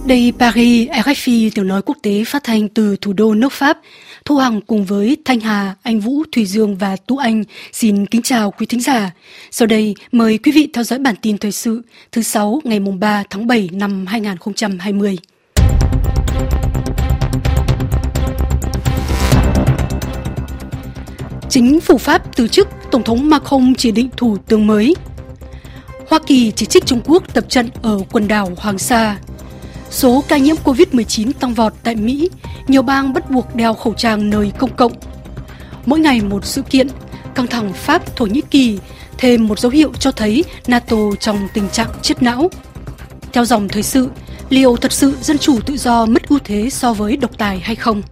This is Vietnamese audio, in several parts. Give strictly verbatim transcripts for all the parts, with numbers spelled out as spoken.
Đây Paris, rờ ép pê tiếng nói quốc tế phát thanh từ thủ đô nước Pháp. Thu Hằng cùng với Thanh Hà, Anh Vũ, Thùy Dương và Tú Anh xin kính chào quý thính giả. Sau đây mời quý vị theo dõi bản tin thời sự thứ sáu ngày ba tháng bảy năm hai nghìn không trăm hai mươi. Chính phủ Pháp từ chức, Tổng thống Macron chỉ định thủ tướng mới. Hoa Kỳ chỉ trích Trung Quốc tập trận ở quần đảo Hoàng Sa. Số ca nhiễm covid mười chín tăng vọt tại Mỹ, nhiều bang bắt buộc đeo khẩu trang nơi công cộng. Mỗi ngày một sự kiện, căng thẳng Pháp, Thổ Nhĩ Kỳ, thêm một dấu hiệu cho thấy NATO trong tình trạng chết não. Theo dòng thời sự, liệu thật sự dân chủ tự do mất ưu thế so với độc tài hay không?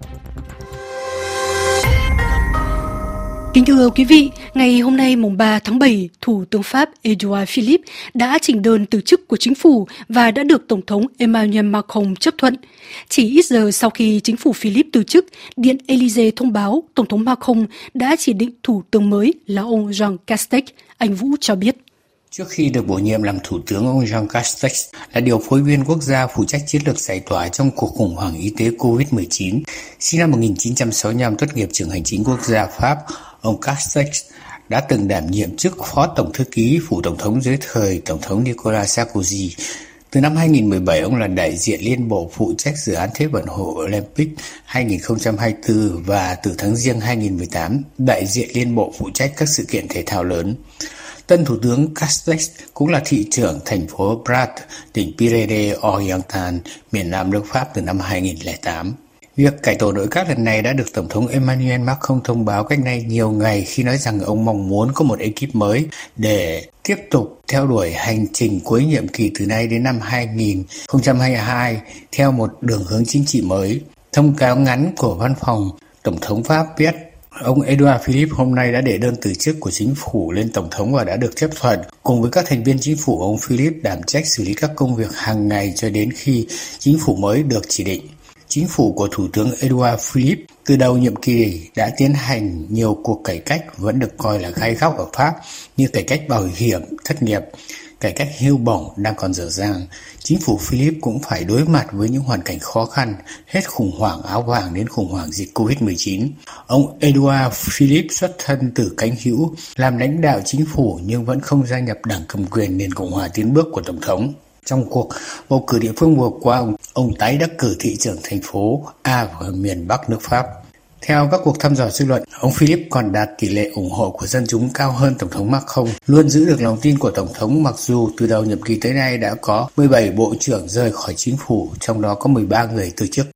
Kính thưa quý vị, ngày hôm nay mùng ba tháng bảy, Thủ tướng Pháp Edouard Philippe đã trình đơn từ chức của chính phủ và đã được Tổng thống Emmanuel Macron chấp thuận. Chỉ ít giờ sau khi chính phủ Philippe từ chức, Điện Élysée thông báo Tổng thống Macron đã chỉ định thủ tướng mới là ông Jean Castex, anh Vũ cho biết. Trước khi được bổ nhiệm làm thủ tướng, ông Jean Castex là điều phối viên quốc gia phụ trách chiến lược giải tỏa trong cuộc khủng hoảng y tế covid mười chín. Sinh năm một nghìn chín trăm sáu mươi lăm, tốt nghiệp trường hành chính quốc gia Pháp, ông Castex đã từng đảm nhiệm chức Phó Tổng thư ký Phủ Tổng thống dưới thời Tổng thống Nicolas Sarkozy. Từ năm hai nghìn không trăm mười bảy, ông là đại diện Liên bộ phụ trách dự án Thế vận hội Olympic hai nghìn không trăm hai mươi tư và từ tháng Giêng hai nghìn không trăm mười tám, đại diện Liên bộ phụ trách các sự kiện thể thao lớn. Tân Thủ tướng Castex cũng là thị trưởng thành phố Prat, tỉnh Pyrénées-Oriental, miền Nam nước Pháp từ năm hai nghìn không trăm lẻ tám. Việc cải tổ nội các lần này đã được Tổng thống Emmanuel Macron thông báo cách nay nhiều ngày khi nói rằng ông mong muốn có một ekip mới để tiếp tục theo đuổi hành trình cuối nhiệm kỳ từ nay đến năm hai nghìn không trăm hai mươi hai theo một đường hướng chính trị mới. Thông cáo ngắn của Văn phòng Tổng thống Pháp viết, ông Edouard Philippe hôm nay đã để đơn từ chức của chính phủ lên Tổng thống và đã được chấp thuận. Cùng với các thành viên chính phủ, ông Philippe đảm trách xử lý các công việc hàng ngày cho đến khi chính phủ mới được chỉ định. Chính phủ của Thủ tướng Edouard Philippe từ đầu nhiệm kỳ đã tiến hành nhiều cuộc cải cách vẫn được coi là gai góc ở Pháp như cải cách bảo hiểm thất nghiệp, cải cách hưu bổng đang còn dở dang. Chính phủ Philippe cũng phải đối mặt với những hoàn cảnh khó khăn, hết khủng hoảng áo vàng đến khủng hoảng dịch covid mười chín. Ông Edouard Philippe xuất thân từ cánh hữu, làm lãnh đạo chính phủ nhưng vẫn không gia nhập đảng cầm quyền nền Cộng hòa tiến bước của Tổng thống. Trong cuộc bầu cử địa phương vừa qua, ông, ông tái đắc cử thị trưởng thành phố A ở miền Bắc nước Pháp. Theo các cuộc thăm dò dư luận, ông Philippe còn đạt tỷ lệ ủng hộ của dân chúng cao hơn Tổng thống Macron, luôn giữ được lòng tin của Tổng thống mặc dù từ đầu nhiệm kỳ tới nay đã có mười bảy bộ trưởng rời khỏi chính phủ, trong đó có mười ba người từ chức.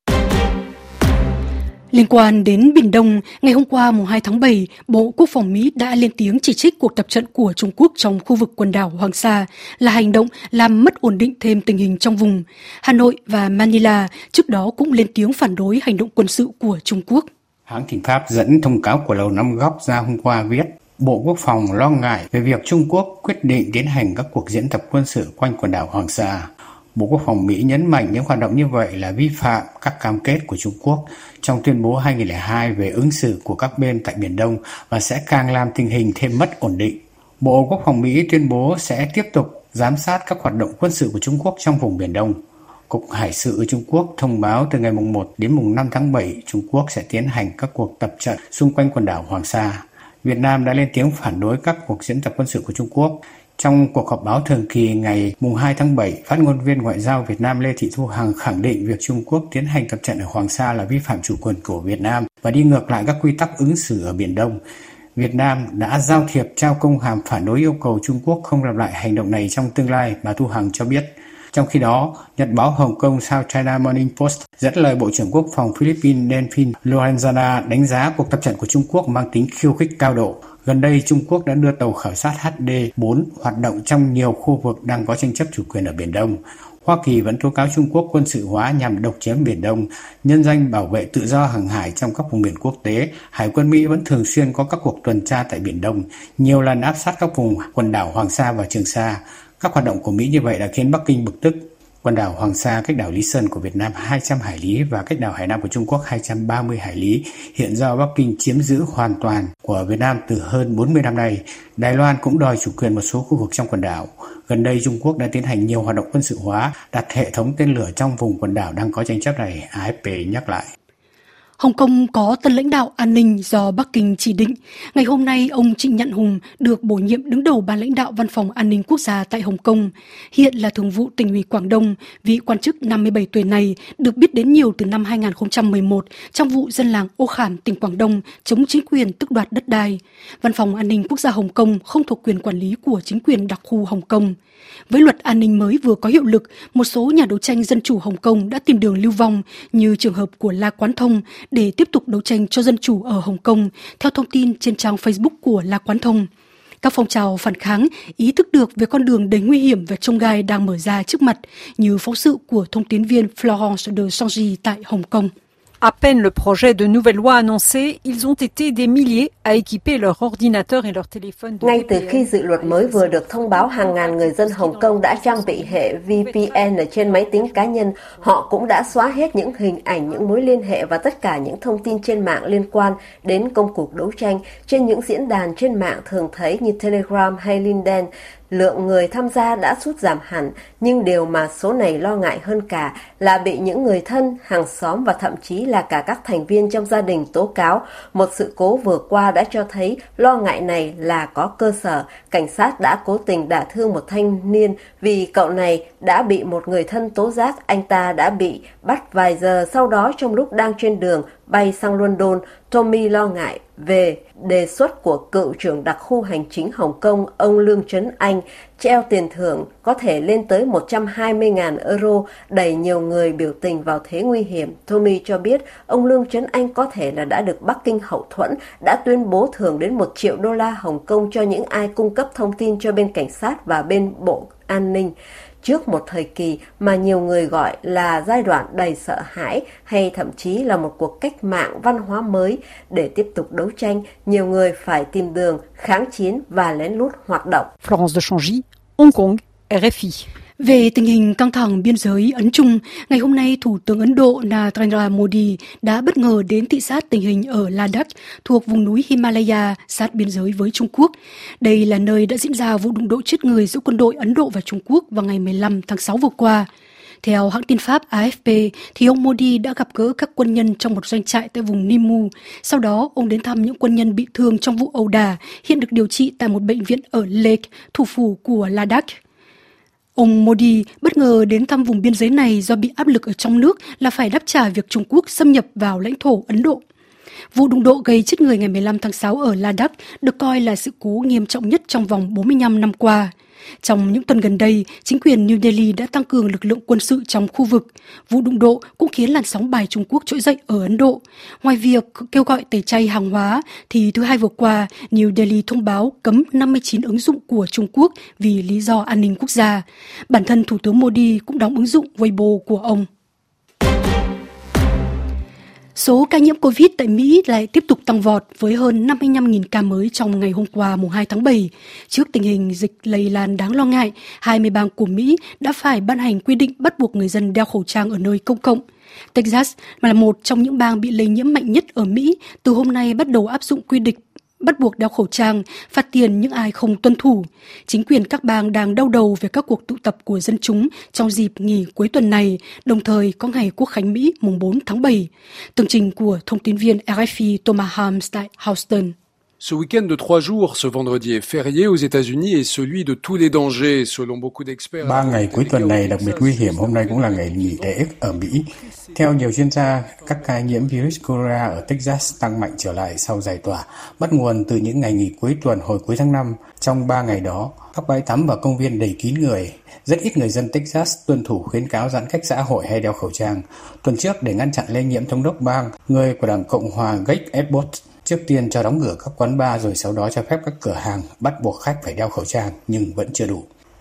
Liên quan đến Biển Đông, ngày hôm qua mùng hai tháng bảy, Bộ Quốc phòng Mỹ đã lên tiếng chỉ trích cuộc tập trận của Trung Quốc trong khu vực quần đảo Hoàng Sa là hành động làm mất ổn định thêm tình hình trong vùng. Hà Nội và Manila trước đó cũng lên tiếng phản đối hành động quân sự của Trung Quốc. Hãng tin Pháp dẫn thông cáo của Lầu Năm Góc ra hôm qua viết, Bộ Quốc phòng lo ngại về việc Trung Quốc quyết định tiến hành các cuộc diễn tập quân sự quanh quần đảo Hoàng Sa. Bộ Quốc phòng Mỹ nhấn mạnh những hoạt động như vậy là vi phạm các cam kết của Trung Quốc trong tuyên bố hai nghìn không trăm lẻ hai về ứng xử của các bên tại Biển Đông và sẽ càng làm tình hình thêm mất ổn định. Bộ Quốc phòng Mỹ tuyên bố sẽ tiếp tục giám sát các hoạt động quân sự của Trung Quốc trong vùng Biển Đông. Cục Hải sự Trung Quốc thông báo từ ngày mùng một đến mùng năm tháng bảy, Trung Quốc sẽ tiến hành các cuộc tập trận xung quanh quần đảo Hoàng Sa. Việt Nam đã lên tiếng phản đối các cuộc diễn tập quân sự của Trung Quốc. Trong cuộc họp báo thường kỳ ngày mùng hai tháng bảy, phát ngôn viên Ngoại giao Việt Nam Lê Thị Thu Hằng khẳng định việc Trung Quốc tiến hành tập trận ở Hoàng Sa là vi phạm chủ quyền của Việt Nam và đi ngược lại các quy tắc ứng xử ở Biển Đông. Việt Nam đã giao thiệp trao công hàm phản đối yêu cầu Trung Quốc không lặp lại hành động này trong tương lai, bà Thu Hằng cho biết. Trong khi đó, Nhật báo Hồng Kông South China Morning Post dẫn lời Bộ trưởng Quốc phòng Philippines Delfin Lorenzana đánh giá cuộc tập trận của Trung Quốc mang tính khiêu khích cao độ. Gần đây, Trung Quốc đã đưa tàu khảo sát H D bốn hoạt động trong nhiều khu vực đang có tranh chấp chủ quyền ở Biển Đông. Hoa Kỳ vẫn tố cáo Trung Quốc quân sự hóa nhằm độc chiếm Biển Đông, nhân danh bảo vệ tự do hàng hải trong các vùng biển quốc tế. Hải quân Mỹ vẫn thường xuyên có các cuộc tuần tra tại Biển Đông, nhiều lần áp sát các vùng quần đảo Hoàng Sa và Trường Sa. Các hoạt động của Mỹ như vậy đã khiến Bắc Kinh bực tức. Quần đảo Hoàng Sa cách đảo Lý Sơn của Việt Nam hai trăm hải lý và cách đảo Hải Nam của Trung Quốc hai trăm ba mươi hải lý hiện do Bắc Kinh chiếm giữ hoàn toàn của Việt Nam từ hơn bốn mươi năm nay. Đài Loan cũng đòi chủ quyền một số khu vực trong quần đảo. Gần đây, Trung Quốc đã tiến hành nhiều hoạt động quân sự hóa, đặt hệ thống tên lửa trong vùng quần đảo đang có tranh chấp này, a ép pê nhắc lại. Hồng Kông có tân lãnh đạo an ninh do Bắc Kinh chỉ định. Ngày hôm nay, ông Trịnh Nhạn Hùng được bổ nhiệm đứng đầu ban lãnh đạo Văn phòng An ninh Quốc gia tại Hồng Kông. Hiện là thường vụ Tỉnh ủy Quảng Đông, vị quan chức năm mươi bảy tuổi này được biết đến nhiều từ năm hai không một một trong vụ dân làng Ô Khảm, tỉnh Quảng Đông chống chính quyền tước đoạt đất đai. Văn phòng An ninh Quốc gia Hồng Kông không thuộc quyền quản lý của chính quyền đặc khu Hồng Kông. Với luật an ninh mới vừa có hiệu lực, một số nhà đấu tranh dân chủ Hồng Kông đã tìm đường lưu vong như trường hợp của La Quán Thông để tiếp tục đấu tranh cho dân chủ ở Hồng Kông, theo thông tin trên trang Facebook của La Quán Thông. Các phong trào phản kháng ý thức được về con đường đầy nguy hiểm và chông gai đang mở ra trước mặt, như phóng sự của thông tín viên Florence de Sangy tại Hồng Kông. À peine le projet de nouvelle loi annoncé, ils ont été des milliers à équiper leurs ordinateurs et leurs téléphones. Ngay từ khi dự luật mới vừa được thông báo, hàng ngàn người dân Hồng Kông đã trang bị hệ vê pê en ở trên máy tính cá nhân. Họ cũng đã xóa hết những hình ảnh, những mối liên hệ và tất cả những thông tin trên mạng liên quan đến công cuộc đấu tranh. Trên những diễn đàn trên mạng thường thấy như Telegram hay LinkedIn, lượng người tham gia đã sút giảm hẳn, nhưng điều mà số này lo ngại hơn cả là bị những người thân, hàng xóm và thậm chí là cả các thành viên trong gia đình tố cáo. Một sự cố vừa qua đã cho thấy lo ngại này là có cơ sở. Cảnh sát đã cố tình đả thương một thanh niên vì cậu này đã bị một người thân tố giác anh ta đã bị bắt vài giờ sau đó trong lúc đang trên đường bay sang London. Tommy lo ngại về đề xuất của cựu trưởng đặc khu hành chính Hồng Kông, ông Lương Trấn Anh, treo tiền thưởng có thể lên tới một trăm hai mươi nghìn euro, đẩy nhiều người biểu tình vào thế nguy hiểm. Tommy cho biết ông Lương Trấn Anh có thể là đã được Bắc Kinh hậu thuẫn, đã tuyên bố thưởng đến một triệu đô la Hồng Kông cho những ai cung cấp thông tin cho bên cảnh sát và bên Bộ An ninh. Trước một thời kỳ mà nhiều người gọi là giai đoạn đầy sợ hãi hay thậm chí là một cuộc cách mạng văn hóa mới, để tiếp tục đấu tranh, nhiều người phải tìm đường kháng chiến và lén lút hoạt động. Florence de Sangy, Hong Kong, rờ ép i. Về tình hình căng thẳng biên giới Ấn-Trung, ngày hôm nay Thủ tướng Ấn Độ Narendra Modi đã bất ngờ đến thị sát tình hình ở Ladakh thuộc vùng núi Himalaya sát biên giới với Trung Quốc. Đây là nơi đã diễn ra vụ đụng độ chết người giữa quân đội Ấn Độ và Trung Quốc vào ngày mười lăm tháng sáu vừa qua. Theo hãng tin Pháp a ép pê, thì ông Modi đã gặp gỡ các quân nhân trong một doanh trại tại vùng Nimmu. Sau đó, ông đến thăm những quân nhân bị thương trong vụ ẩu đả, hiện được điều trị tại một bệnh viện ở Leh, thủ phủ của Ladakh. Ông Modi bất ngờ đến thăm vùng biên giới này do bị áp lực ở trong nước là phải đáp trả việc Trung Quốc xâm nhập vào lãnh thổ Ấn Độ. Vụ đụng độ gây chết người ngày mười lăm tháng sáu ở Ladakh được coi là sự cố nghiêm trọng nhất trong vòng bốn mươi lăm năm qua. Trong những tuần gần đây, chính quyền New Delhi đã tăng cường lực lượng quân sự trong khu vực. Vụ đụng độ cũng khiến làn sóng bài Trung Quốc trỗi dậy ở Ấn Độ. Ngoài việc kêu gọi tẩy chay hàng hóa, thì thứ Hai vừa qua, New Delhi thông báo cấm năm mươi chín ứng dụng của Trung Quốc vì lý do an ninh quốc gia. Bản thân Thủ tướng Modi cũng đóng ứng dụng Weibo của ông. Số ca nhiễm Covid tại Mỹ lại tiếp tục tăng vọt với hơn năm mươi lăm nghìn ca mới trong ngày hôm qua mùng hai tháng bảy. Trước tình hình dịch lây lan đáng lo ngại, hai mươi bang của Mỹ đã phải ban hành quy định bắt buộc người dân đeo khẩu trang ở nơi công cộng. Texas là một trong những bang bị lây nhiễm mạnh nhất ở Mỹ, từ hôm nay bắt đầu áp dụng quy định bắt buộc đeo khẩu trang, phạt tiền những ai không tuân thủ. Chính quyền các bang đang đau đầu về các cuộc tụ tập của dân chúng trong dịp nghỉ cuối tuần này, đồng thời có ngày Quốc khánh Mỹ mùng bốn tháng bảy. Tường trình của thông tin viên rờ ép i Thomas Harms tại Houston. Ce week-end de trois jours, ce vendredi est férié aux États-Unis et celui de tous les dangers, selon beaucoup d'experts. Ba ngày cuối tuần này đặc biệt nguy hiểm, hôm nay cũng là ngày nghỉ lễ ở Mỹ. Theo nhiều chuyên gia, các ca nhiễm virus corona ở Texas tăng mạnh trở lại sau giải tỏa, bắt nguồn từ những ngày nghỉ cuối tuần hồi cuối tháng năm. Trong ba ngày đó, các bãi tắm và công viên đầy kín người. Rất ít người dân Texas tuân thủ khuyến cáo giãn cách xã hội hay đeo khẩu trang. Tuần trước, để ngăn chặn lây nhiễm, thống đốc bang, người của Đảng Cộng hòa Greg Abbott trước tiên cho đóng cửa các quán bar rồi sau đó cho phép các cửa hàng bắt buộc khách phải đeo khẩu trang nhưng vẫn chưa đủ.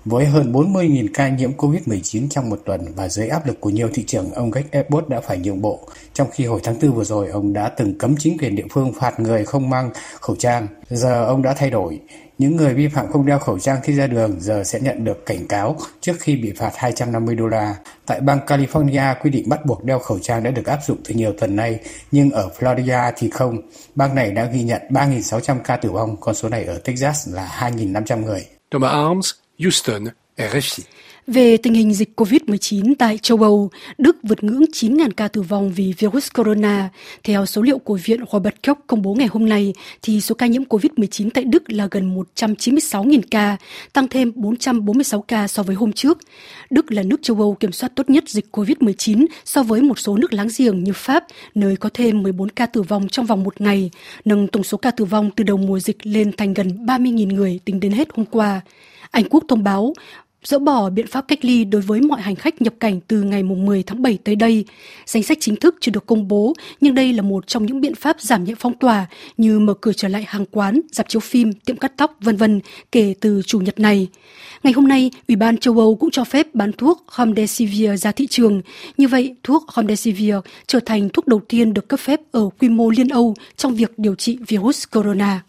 Với hơn bốn mươi nghìn ca nhiễm covid mười chín trong một tuần và dưới áp lực của nhiều thị trường, ông Greg Abbott đã phải nhượng bộ. Trong khi hồi tháng tư vừa rồi, ông đã từng cấm chính quyền địa phương phạt người không mang khẩu trang. Giờ ông đã thay đổi. Những người vi phạm không đeo khẩu trang khi ra đường giờ sẽ nhận được cảnh cáo trước khi bị phạt hai trăm năm mươi đô la. Tại bang California, quy định bắt buộc đeo khẩu trang đã được áp dụng từ nhiều tuần nay, nhưng ở Florida thì không. Bang này đã ghi nhận ba nghìn sáu trăm ca tử vong, con số này ở Texas là hai nghìn năm trăm người. Thomas Arms, Houston, R F I. Về tình hình dịch covid mười chín tại châu Âu, Đức vượt ngưỡng chín nghìn ca tử vong vì virus corona. Theo số liệu của Viện Robert Koch công bố ngày hôm nay, thì số ca nhiễm covid mười chín tại Đức là gần một trăm chín mươi sáu nghìn ca, tăng thêm bốn trăm bốn mươi sáu ca so với hôm trước. Đức là nước châu Âu kiểm soát tốt nhất dịch covid mười chín so với một số nước láng giềng như Pháp, nơi có thêm mười bốn ca tử vong trong vòng một ngày, nâng tổng số ca tử vong từ đầu mùa dịch lên thành gần ba mươi nghìn người tính đến hết hôm qua. Anh Quốc thông báo dỡ bỏ biện pháp cách ly đối với mọi hành khách nhập cảnh từ ngày mười tháng bảy tới đây. Danh sách chính thức chưa được công bố, nhưng đây là một trong những biện pháp giảm nhẹ phong tỏa như mở cửa trở lại hàng quán, rạp chiếu phim, tiệm cắt tóc, vân vân kể từ Chủ nhật này. Ngày hôm nay, Ủy ban châu Âu cũng cho phép bán thuốc Remdesivir ra thị trường. Như vậy, thuốc Remdesivir trở thành thuốc đầu tiên được cấp phép ở quy mô Liên Âu trong việc điều trị virus corona.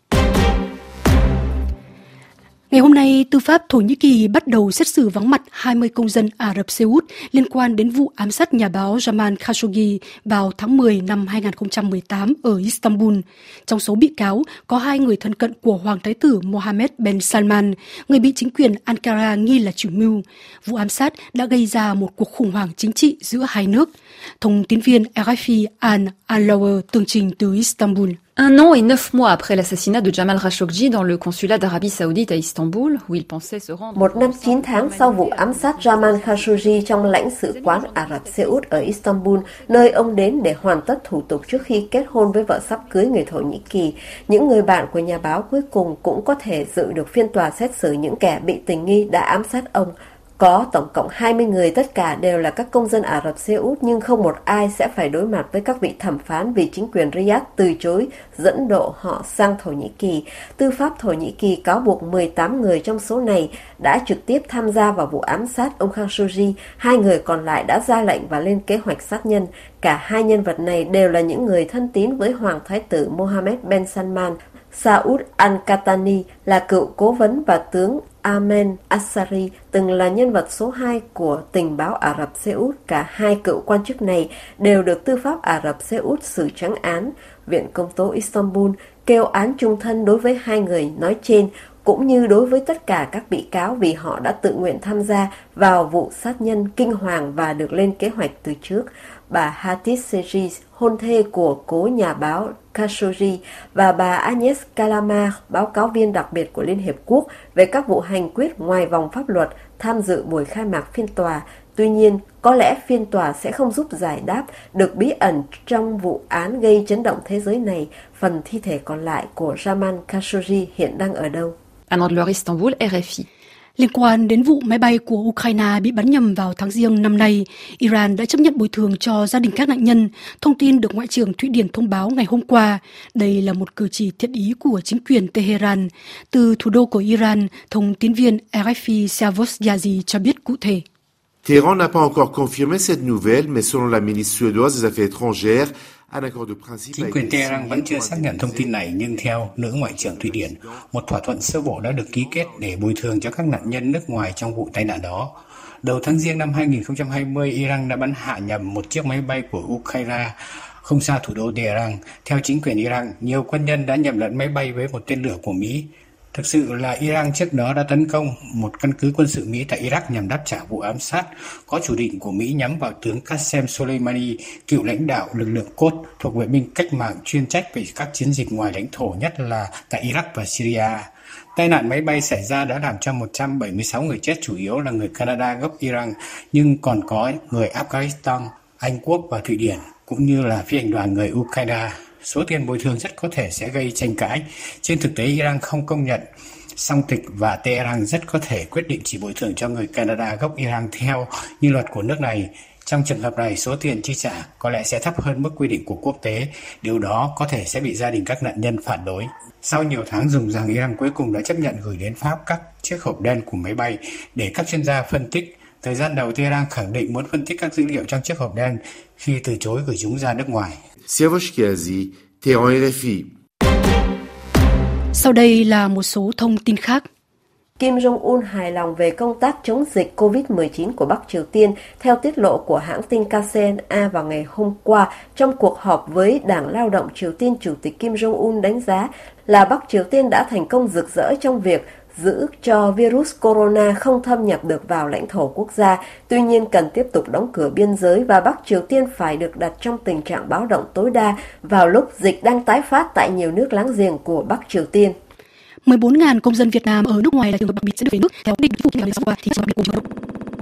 Ngày hôm nay, tư pháp Thổ Nhĩ Kỳ bắt đầu xét xử vắng mặt hai mươi công dân Ả Rập Xê Út liên quan đến vụ ám sát nhà báo Jamal Khashoggi vào tháng mười năm hai nghìn không trăm mười tám ở Istanbul. Trong số bị cáo có hai người thân cận của Hoàng thái tử Mohammed bin Salman, người bị chính quyền Ankara nghi là chủ mưu. Vụ ám sát đã gây ra một cuộc khủng hoảng chính trị giữa hai nước. Thông tín viên R F I Anne Alauer tường trình từ Istanbul. Un an et neuf mois après l'assassinat de Jamal Khashoggi dans le consulat d'Arabie Saoudite à Istanbul, où il pensait se rendre. Một năm chín tháng sau vụ ám sát Jamal Khashoggi trong lãnh sự quán Ả Rập Xê Út ở Istanbul, nơi ông đến để hoàn tất thủ tục trước khi kết hôn với vợ sắp cưới người Thổ Nhĩ Kỳ, những người bạn của nhà báo cuối cùng cũng có thể dự được phiên tòa xét xử những kẻ bị tình nghi đã ám sát ông. Có tổng cộng hai mươi người, tất cả đều là các công dân Ả Rập Xê Út, nhưng không một ai sẽ phải đối mặt với các vị thẩm phán vì chính quyền Riyadh từ chối dẫn độ họ sang Thổ Nhĩ Kỳ. Tư pháp Thổ Nhĩ Kỳ cáo buộc mười tám người trong số này đã trực tiếp tham gia vào vụ ám sát ông Khashoggi. Hai người còn lại đã ra lệnh và lên kế hoạch sát nhân. Cả hai nhân vật này đều là những người thân tín với Hoàng thái tử Mohammed bin Salman. Saud al-Qahtani là cựu cố vấn và tướng Ahmed Ansari từng là nhân vật số hai của tình báo Ả Rập Xê Út. Cả hai cựu quan chức này đều được tư pháp Ả Rập Xê Út xử trắng án. Viện Công tố Istanbul kêu án chung thân đối với hai người nói trên, cũng như đối với tất cả các bị cáo vì họ đã tự nguyện tham gia vào vụ sát nhân kinh hoàng và được lên kế hoạch từ trước. Bà Hatice Seji, hôn thê của cố nhà báo Khashoggi, và bà Agnes Kalamar, báo cáo viên đặc biệt của Liên Hiệp Quốc về các vụ hành quyết ngoài vòng pháp luật, tham dự buổi khai mạc phiên tòa. Tuy nhiên, có lẽ phiên tòa sẽ không giúp giải đáp được bí ẩn trong vụ án gây chấn động thế giới này. Phần thi thể còn lại của Jamal Khashoggi hiện đang ở đâu? Anne Adler, Istanbul, R F I. Liên quan đến vụ máy bay của Ukraine bị bắn nhầm vào tháng Giêng năm nay, Iran đã chấp nhận bồi thường cho gia đình các nạn nhân, thông tin được Ngoại trưởng Thụy Điển thông báo ngày hôm qua. Đây là một cử chỉ thiện ý của chính quyền Tehran. Từ thủ đô của Iran, thông tín viên R F I Savos Yazi cho biết cụ thể. Téhéran n'a pas encore confirmé cette nouvelle, mais selon la ministre suédoise des Affaires étrangères, chính quyền Tehran vẫn chưa xác nhận thông tin này, nhưng theo nữ Ngoại trưởng Thụy Điển, một thỏa thuận sơ bộ đã được ký kết để bồi thường cho các nạn nhân nước ngoài trong vụ tai nạn đó. Đầu tháng Giêng năm hai nghìn không trăm hai mươi, Iran đã bắn hạ nhầm một chiếc máy bay của Ukraine không xa thủ đô Tehran. Theo chính quyền Iran, nhiều quân nhân đã nhầm lẫn máy bay với một tên lửa của Mỹ. Thực sự là Iran trước đó đã tấn công một căn cứ quân sự Mỹ tại Iraq nhằm đáp trả vụ ám sát có chủ định của Mỹ nhắm vào tướng Qasem Soleimani, cựu lãnh đạo lực lượng Quds thuộc vệ binh cách mạng chuyên trách về các chiến dịch ngoài lãnh thổ, nhất là tại Iraq và Syria. Tai nạn máy bay xảy ra đã làm cho một trăm bảy mươi sáu người chết, chủ yếu là người Canada gốc Iran, nhưng còn có người Afghanistan, Anh Quốc và Thụy Điển, cũng như là phi hành đoàn người Ukraine. Số tiền bồi thường rất có thể sẽ gây tranh cãi. Trên thực tế, Iran không công nhận song tịch và Tehran rất có thể quyết định chỉ bồi thường cho người Canada gốc Iran theo như luật của nước này. Trong trường hợp này, số tiền chi trả có lẽ sẽ thấp hơn mức quy định của quốc tế. Điều đó có thể sẽ bị gia đình các nạn nhân phản đối. Sau nhiều tháng dùng rằng, Iran cuối cùng đã chấp nhận gửi đến Pháp các chiếc hộp đen của máy bay để các chuyên gia phân tích. Thời gian đầu, Tehran khẳng định muốn phân tích các dữ liệu trong chiếc hộp đen khi từ chối gửi chúng ra nước ngoài. Sau đây là một số thông tin khác. Kim Jong-un hài lòng về công tác chống dịch covid mười chín của Bắc Triều Tiên, theo tiết lộ của hãng tin ca xê en a vào ngày hôm qua. Trong cuộc họp với Đảng Lao động Triều Tiên, Chủ tịch Kim Jong-un đánh giá là Bắc Triều Tiên đã thành công rực rỡ trong việc giữ cho virus corona không thâm nhập được vào lãnh thổ quốc gia. Tuy nhiên, cần tiếp tục đóng cửa biên giới và Bắc Triều Tiên phải được đặt trong tình trạng báo động tối đa vào lúc dịch đang tái phát tại nhiều nước láng giềng của Bắc Triều Tiên. mười bốn nghìn công dân Việt Nam ở nước ngoài là trường hợp đặc biệt sẽ được về nước theo định chính phủ ngày hôm qua thì trường hợp cùng trường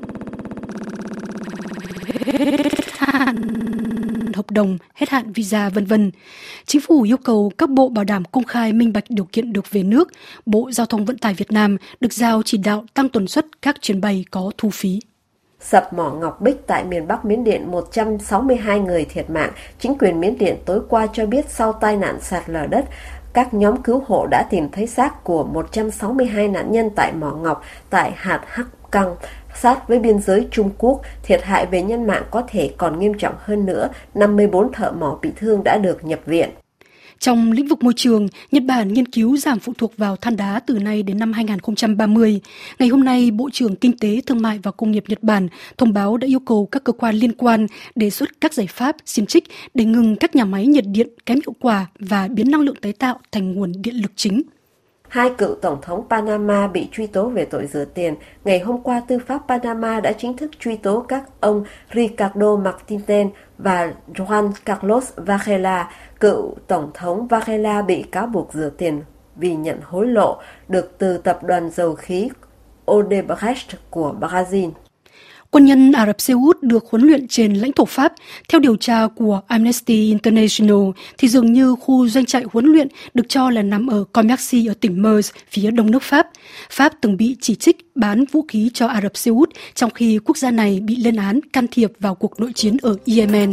hợp hợp đồng, hết hạn visa vân vân. Chính phủ yêu cầu các bộ bảo đảm công khai minh bạch điều kiện được về nước. Bộ Giao thông Vận tải Việt Nam được giao chỉ đạo tăng tần suất các chuyến bay có thu phí. Sập mỏ Ngọc Bích tại miền Bắc Miến Điện, một trăm sáu mươi hai người thiệt mạng. Chính quyền Miến Điện tối qua cho biết sau tai nạn sạt lở đất, các nhóm cứu hộ đã tìm thấy xác của một trăm sáu mươi hai nạn nhân tại mỏ ngọc tại hạt Hắc Căng, sát với biên giới Trung Quốc. Thiệt hại về nhân mạng có thể còn nghiêm trọng hơn nữa, năm mươi tư thợ mỏ bị thương đã được nhập viện. Trong lĩnh vực môi trường, Nhật Bản nghiên cứu giảm phụ thuộc vào than đá từ nay đến năm hai không ba mươi. Ngày hôm nay, Bộ trưởng Kinh tế, Thương mại và Công nghiệp Nhật Bản thông báo đã yêu cầu các cơ quan liên quan đề xuất các giải pháp xiêm trích để ngừng các nhà máy nhiệt điện kém hiệu quả và biến năng lượng tái tạo thành nguồn điện lực chính. Hai cựu tổng thống Panama bị truy tố về tội rửa tiền. Ngày hôm qua, tư pháp Panama đã chính thức truy tố các ông Ricardo Martinez và Juan Carlos Varela. Cựu tổng thống Varela bị cáo buộc rửa tiền vì nhận hối lộ được từ tập đoàn dầu khí Odebrecht của Brazil. Quân nhân Ả Rập Xê Út được huấn luyện trên lãnh thổ Pháp. Theo điều tra của Amnesty International, thì dường như khu doanh trại huấn luyện được cho là nằm ở Commercy ở tỉnh Meuse, phía đông nước Pháp. Pháp từng bị chỉ trích bán vũ khí cho Ả Rập Xê Út, trong khi quốc gia này bị lên án can thiệp vào cuộc nội chiến ở Yemen.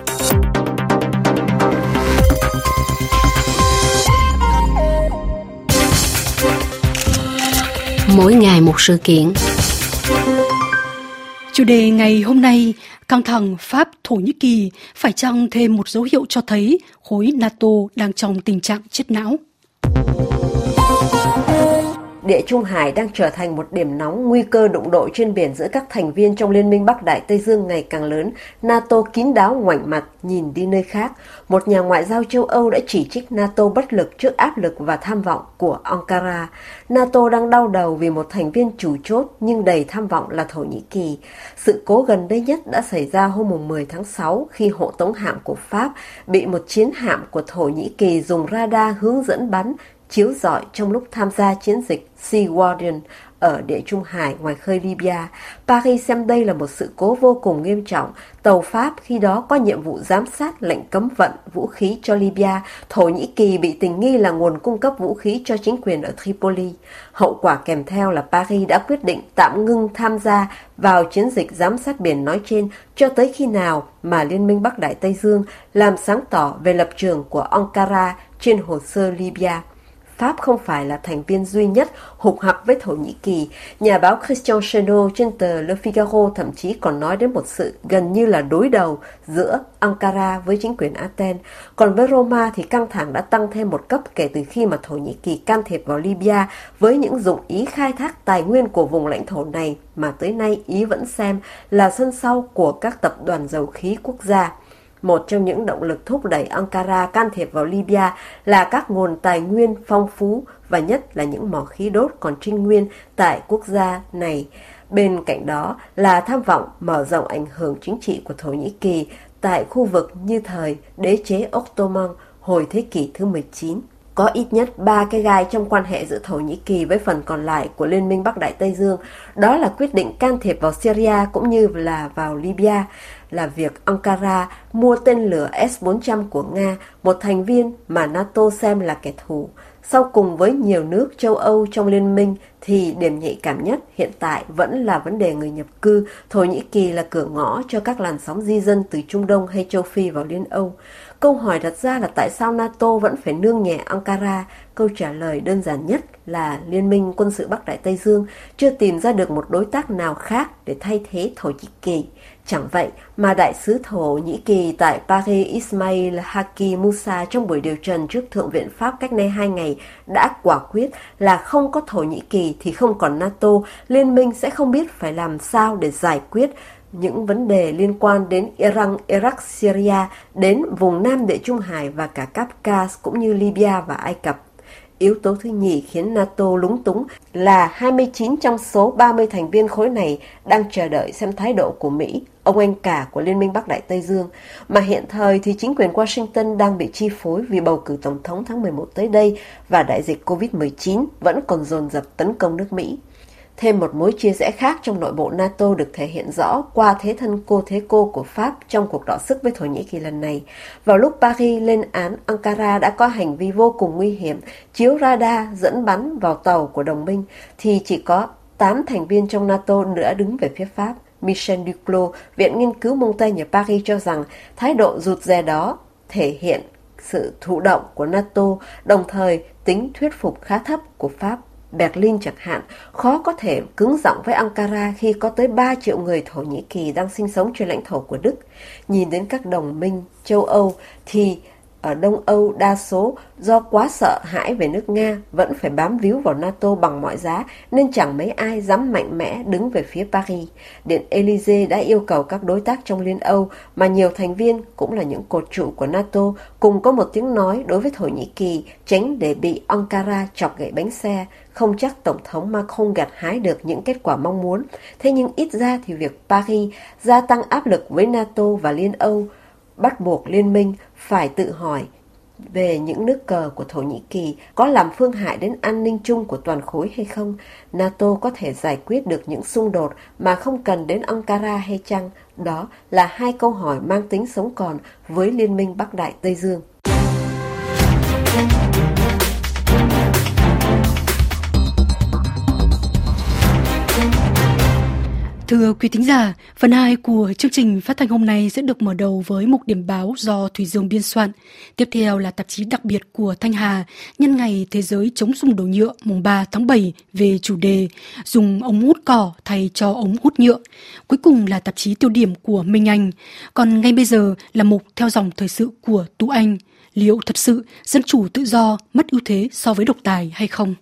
Mỗi ngày một sự kiện. Chủ đề ngày hôm nay, căng thẳng Pháp-Thổ Nhĩ Kỳ, phải chăng thêm một dấu hiệu cho thấy khối NATO đang trong tình trạng chết não? Địa Trung Hải đang trở thành một điểm nóng, nguy cơ đụng độ trên biển giữa các thành viên trong Liên minh Bắc Đại Tây Dương ngày càng lớn. NATO kín đáo ngoảnh mặt nhìn đi nơi khác. Một nhà ngoại giao châu Âu đã chỉ trích NATO bất lực trước áp lực và tham vọng của Ankara. NATO đang đau đầu vì một thành viên chủ chốt nhưng đầy tham vọng là Thổ Nhĩ Kỳ. Sự cố gần đây nhất đã xảy ra hôm mười tháng sáu khi hộ tống hạm của Pháp bị một chiến hạm của Thổ Nhĩ Kỳ dùng radar hướng dẫn bắn chiếu rọi trong lúc tham gia chiến dịch Sea Guardian ở Địa Trung Hải ngoài khơi Libya. Paris xem đây là một sự cố vô cùng nghiêm trọng. Tàu Pháp khi đó có nhiệm vụ giám sát lệnh cấm vận vũ khí cho Libya. Thổ Nhĩ Kỳ bị tình nghi là nguồn cung cấp vũ khí cho chính quyền ở Tripoli. Hậu quả kèm theo là Paris đã quyết định tạm ngưng tham gia vào chiến dịch giám sát biển nói trên cho tới khi nào mà Liên minh Bắc Đại Tây Dương làm sáng tỏ về lập trường của Ankara trên hồ sơ Libya. Pháp không phải là thành viên duy nhất hục hặc với Thổ Nhĩ Kỳ. Nhà báo Christian Chesneau trên tờ Le Figaro thậm chí còn nói đến một sự gần như là đối đầu giữa Ankara với chính quyền Athens. Còn với Roma thì căng thẳng đã tăng thêm một cấp kể từ khi mà Thổ Nhĩ Kỳ can thiệp vào Libya với những dụng ý khai thác tài nguyên của vùng lãnh thổ này mà tới nay Ý vẫn xem là sân sau của các tập đoàn dầu khí quốc gia. Một trong những động lực thúc đẩy Ankara can thiệp vào Libya là các nguồn tài nguyên phong phú và nhất là những mỏ khí đốt còn trinh nguyên tại quốc gia này. Bên cạnh đó là tham vọng mở rộng ảnh hưởng chính trị của Thổ Nhĩ Kỳ tại khu vực như thời đế chế Ottoman hồi thế kỷ thứ mười chín. Có ít nhất ba cái gai trong quan hệ giữa Thổ Nhĩ Kỳ với phần còn lại của Liên minh Bắc Đại Tây Dương. Đó là quyết định can thiệp vào Syria cũng như là vào Libya, là việc Ankara mua tên lửa S bốn trăm của Nga, một thành viên mà NATO xem là kẻ thù. Sau cùng với nhiều nước châu Âu trong liên minh thì điểm nhạy cảm nhất hiện tại vẫn là vấn đề người nhập cư. Thổ Nhĩ Kỳ là cửa ngõ cho các làn sóng di dân từ Trung Đông hay châu Phi vào Liên Âu. Câu hỏi đặt ra là tại sao NATO vẫn phải nương nhẹ Ankara? Câu trả lời đơn giản nhất là Liên minh quân sự Bắc Đại Tây Dương chưa tìm ra được một đối tác nào khác để thay thế Thổ Nhĩ Kỳ. Chẳng vậy mà Đại sứ Thổ Nhĩ Kỳ tại Paris Ismail Haki Musa trong buổi điều trần trước Thượng viện Pháp cách đây hai ngày đã quả quyết là không có Thổ Nhĩ Kỳ thì không còn NATO, Liên minh sẽ không biết phải làm sao để giải quyết những vấn đề liên quan đến Iran, Iraq, Syria, đến vùng Nam Địa Trung Hải và cả Caucasus cũng như Libya và Ai Cập. Yếu tố thứ nhì khiến NATO lúng túng là hai mươi chín trong số ba mươi thành viên khối này đang chờ đợi xem thái độ của Mỹ, ông anh cả của Liên minh Bắc Đại Tây Dương, mà hiện thời thì chính quyền Washington đang bị chi phối vì bầu cử tổng thống tháng mười một tới đây và đại dịch covid mười chín vẫn còn dồn dập tấn công nước Mỹ. Thêm một mối chia rẽ khác trong nội bộ NATO được thể hiện rõ qua thế thân cô thế cô của Pháp trong cuộc đọ sức với Thổ Nhĩ Kỳ lần này. Vào lúc Paris lên án Ankara đã có hành vi vô cùng nguy hiểm, chiếu radar dẫn bắn vào tàu của đồng minh, thì chỉ có tám thành viên trong NATO nữa đứng về phía Pháp. Michel Duclos, Viện Nghiên cứu Montaigne ở Paris cho rằng thái độ rụt rè đó thể hiện sự thụ động của NATO, đồng thời tính thuyết phục khá thấp của Pháp. Berlin chẳng hạn, khó có thể cứng giọng với Ankara khi có tới ba triệu người Thổ Nhĩ Kỳ đang sinh sống trên lãnh thổ của Đức. Nhìn đến các đồng minh châu Âu thì ở Đông Âu đa số do quá sợ hãi về nước Nga vẫn phải bám víu vào NATO bằng mọi giá nên chẳng mấy ai dám mạnh mẽ đứng về phía Paris. Điện Élysée đã yêu cầu các đối tác trong Liên Âu mà nhiều thành viên cũng là những cột trụ của NATO cùng có một tiếng nói đối với Thổ Nhĩ Kỳ tránh để bị Ankara chọc gậy bánh xe. Không chắc Tổng thống Macron gặt hái được những kết quả mong muốn. Thế nhưng ít ra thì việc Paris gia tăng áp lực với NATO và Liên Âu bắt buộc liên minh phải tự hỏi về những nước cờ của Thổ Nhĩ Kỳ có làm phương hại đến an ninh chung của toàn khối hay không. NATO có thể giải quyết được những xung đột mà không cần đến Ankara hay chăng? Đó là hai câu hỏi mang tính sống còn với Liên minh Bắc Đại Tây Dương. Thưa quý thính giả, phần hai của chương trình phát thanh hôm nay sẽ được mở đầu với mục điểm báo do Thủy Dương biên soạn. Tiếp theo là tạp chí đặc biệt của Thanh Hà nhân ngày Thế giới chống dùng đồ nhựa mùng ba tháng bảy về chủ đề dùng ống hút cỏ thay cho ống hút nhựa. Cuối cùng là tạp chí tiêu điểm của Minh Anh. Còn ngay bây giờ là mục theo dòng thời sự của Tú Anh. Liệu thật sự dân chủ tự do mất ưu thế so với độc tài hay không?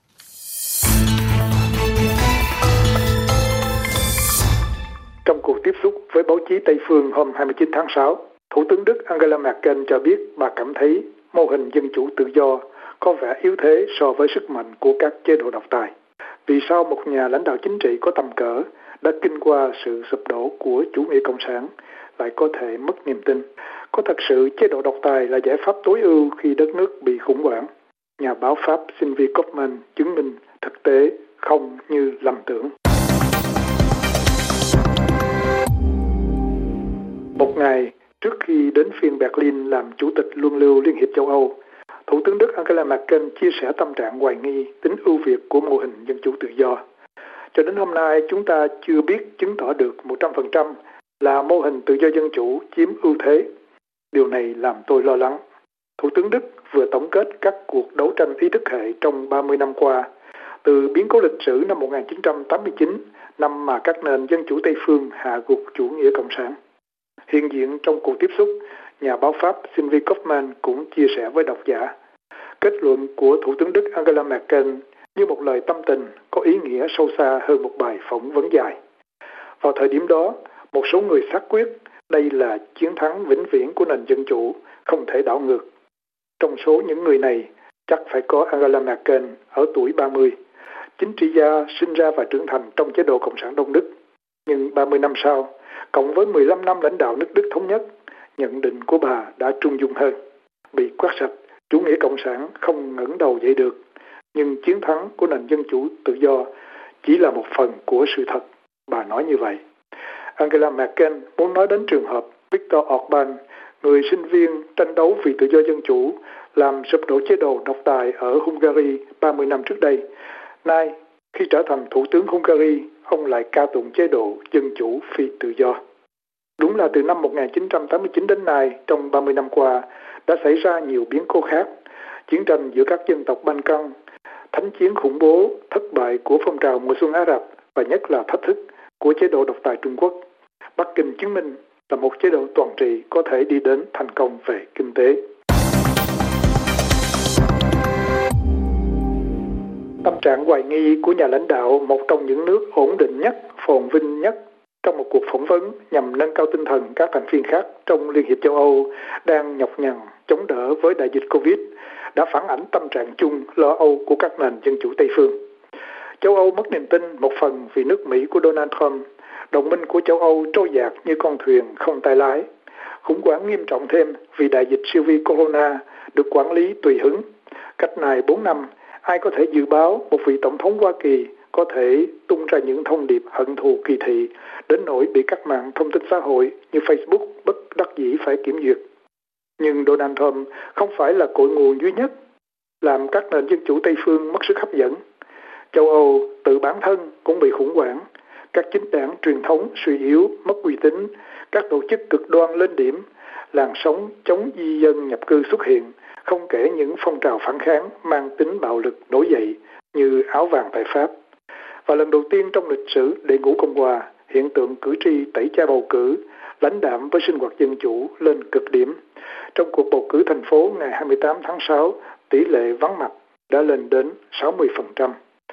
Trong cuộc tiếp xúc với báo chí Tây Phương hôm hai mươi chín tháng sáu, Thủ tướng Đức Angela Merkel cho biết bà cảm thấy mô hình dân chủ tự do có vẻ yếu thế so với sức mạnh của các chế độ độc tài. Vì sao một nhà lãnh đạo chính trị có tầm cỡ đã kinh qua sự sụp đổ của chủ nghĩa cộng sản lại có thể mất niềm tin? Có thật sự chế độ độc tài là giải pháp tối ưu khi đất nước bị khủng hoảng? Nhà báo Pháp Sylvie Kaufmann chứng minh thực tế không như lầm tưởng. Một ngày trước khi đến phiên Berlin làm chủ tịch luân lưu Liên hiệp châu Âu, Thủ tướng Đức Angela Merkel chia sẻ tâm trạng hoài nghi tính ưu việt của mô hình dân chủ tự do. Cho đến hôm nay, chúng ta chưa biết chứng tỏ được một trăm phần trăm là mô hình tự do dân chủ chiếm ưu thế. Điều này làm tôi lo lắng. Thủ tướng Đức vừa tổng kết các cuộc đấu tranh ý thức hệ trong ba mươi năm qua, từ biến cố lịch sử năm một nghìn chín trăm tám mươi chín, năm mà các nền dân chủ Tây phương hạ gục chủ nghĩa cộng sản. Hiện diện trong cuộc tiếp xúc, nhà báo Pháp Sylvie Kaufmann cũng chia sẻ với độc giả. Kết luận của Thủ tướng Đức Angela Merkel như một lời tâm tình có ý nghĩa sâu xa hơn một bài phỏng vấn dài. Vào thời điểm đó, một số người xác quyết đây là chiến thắng vĩnh viễn của nền dân chủ, không thể đảo ngược. Trong số những người này, chắc phải có Angela Merkel ở tuổi ba mươi, chính trị gia sinh ra và trưởng thành trong chế độ Cộng sản Đông Đức. Nhưng ba mươi năm sau, cộng với mười lăm năm lãnh đạo nước Đức thống nhất, nhận định của bà đã trung dung hơn. Bị quét sạch, chủ nghĩa cộng sản không ngẩng đầu dậy được. Nhưng chiến thắng của nền dân chủ tự do chỉ là một phần của sự thật, bà nói như vậy. Angela Merkel muốn nói đến trường hợp Viktor Orbán, người sinh viên tranh đấu vì tự do dân chủ, làm sụp đổ chế độ độc tài ở Hungary ba mươi năm trước đây. Nay, khi trở thành thủ tướng Hungary, ông lại ca tụng chế độ dân chủ phi tự do. Đúng là từ năm một nghìn chín trăm tám mươi chín đến nay, trong ba mươi năm qua, đã xảy ra nhiều biến cố khác. Chiến tranh giữa các dân tộc Ban Căng, thánh chiến khủng bố, thất bại của phong trào mùa xuân Ả Rập và nhất là thách thức của chế độ độc tài Trung Quốc. Bắc Kinh chứng minh là một chế độ toàn trị có thể đi đến thành công về kinh tế. Tâm trạng hoài nghi của nhà lãnh đạo một trong những nước ổn định nhất, phồn vinh nhất trong một cuộc phỏng vấn nhằm nâng cao tinh thần các thành viên khác trong Liên hiệp châu Âu đang nhọc nhằn chống đỡ với đại dịch Covid đã phản ánh tâm trạng chung lo âu của các nền dân chủ Tây phương. Châu Âu mất niềm tin một phần vì nước Mỹ của Donald Trump, đồng minh của châu Âu trôi dạt như con thuyền không tay lái. Khủng hoảng nghiêm trọng thêm vì đại dịch siêu vi corona được quản lý tùy hứng. Cách này bốn năm, ai có thể dự báo một vị tổng thống Hoa Kỳ có thể tung ra những thông điệp hận thù kỳ thị đến nỗi bị các mạng thông tin xã hội như Facebook bất đắc dĩ phải kiểm duyệt. Nhưng Donald Trump không phải là cội nguồn duy nhất làm các nền dân chủ Tây phương mất sức hấp dẫn. Châu Âu tự bản thân cũng bị khủng hoảng, các chính đảng truyền thống suy yếu, mất uy tín, các tổ chức cực đoan lên điểm, làn sóng chống di dân nhập cư xuất hiện, không kể những phong trào phản kháng mang tính bạo lực nổi dậy như áo vàng tại Pháp. Và lần đầu tiên trong lịch sử đệ ngũ Cộng hòa, hiện tượng cử tri tẩy chay bầu cử, lãnh đạm với sinh hoạt dân chủ lên cực điểm. Trong cuộc bầu cử thành phố ngày hai mươi tám tháng sáu, tỷ lệ vắng mặt đã lên đến sáu mươi phần trăm.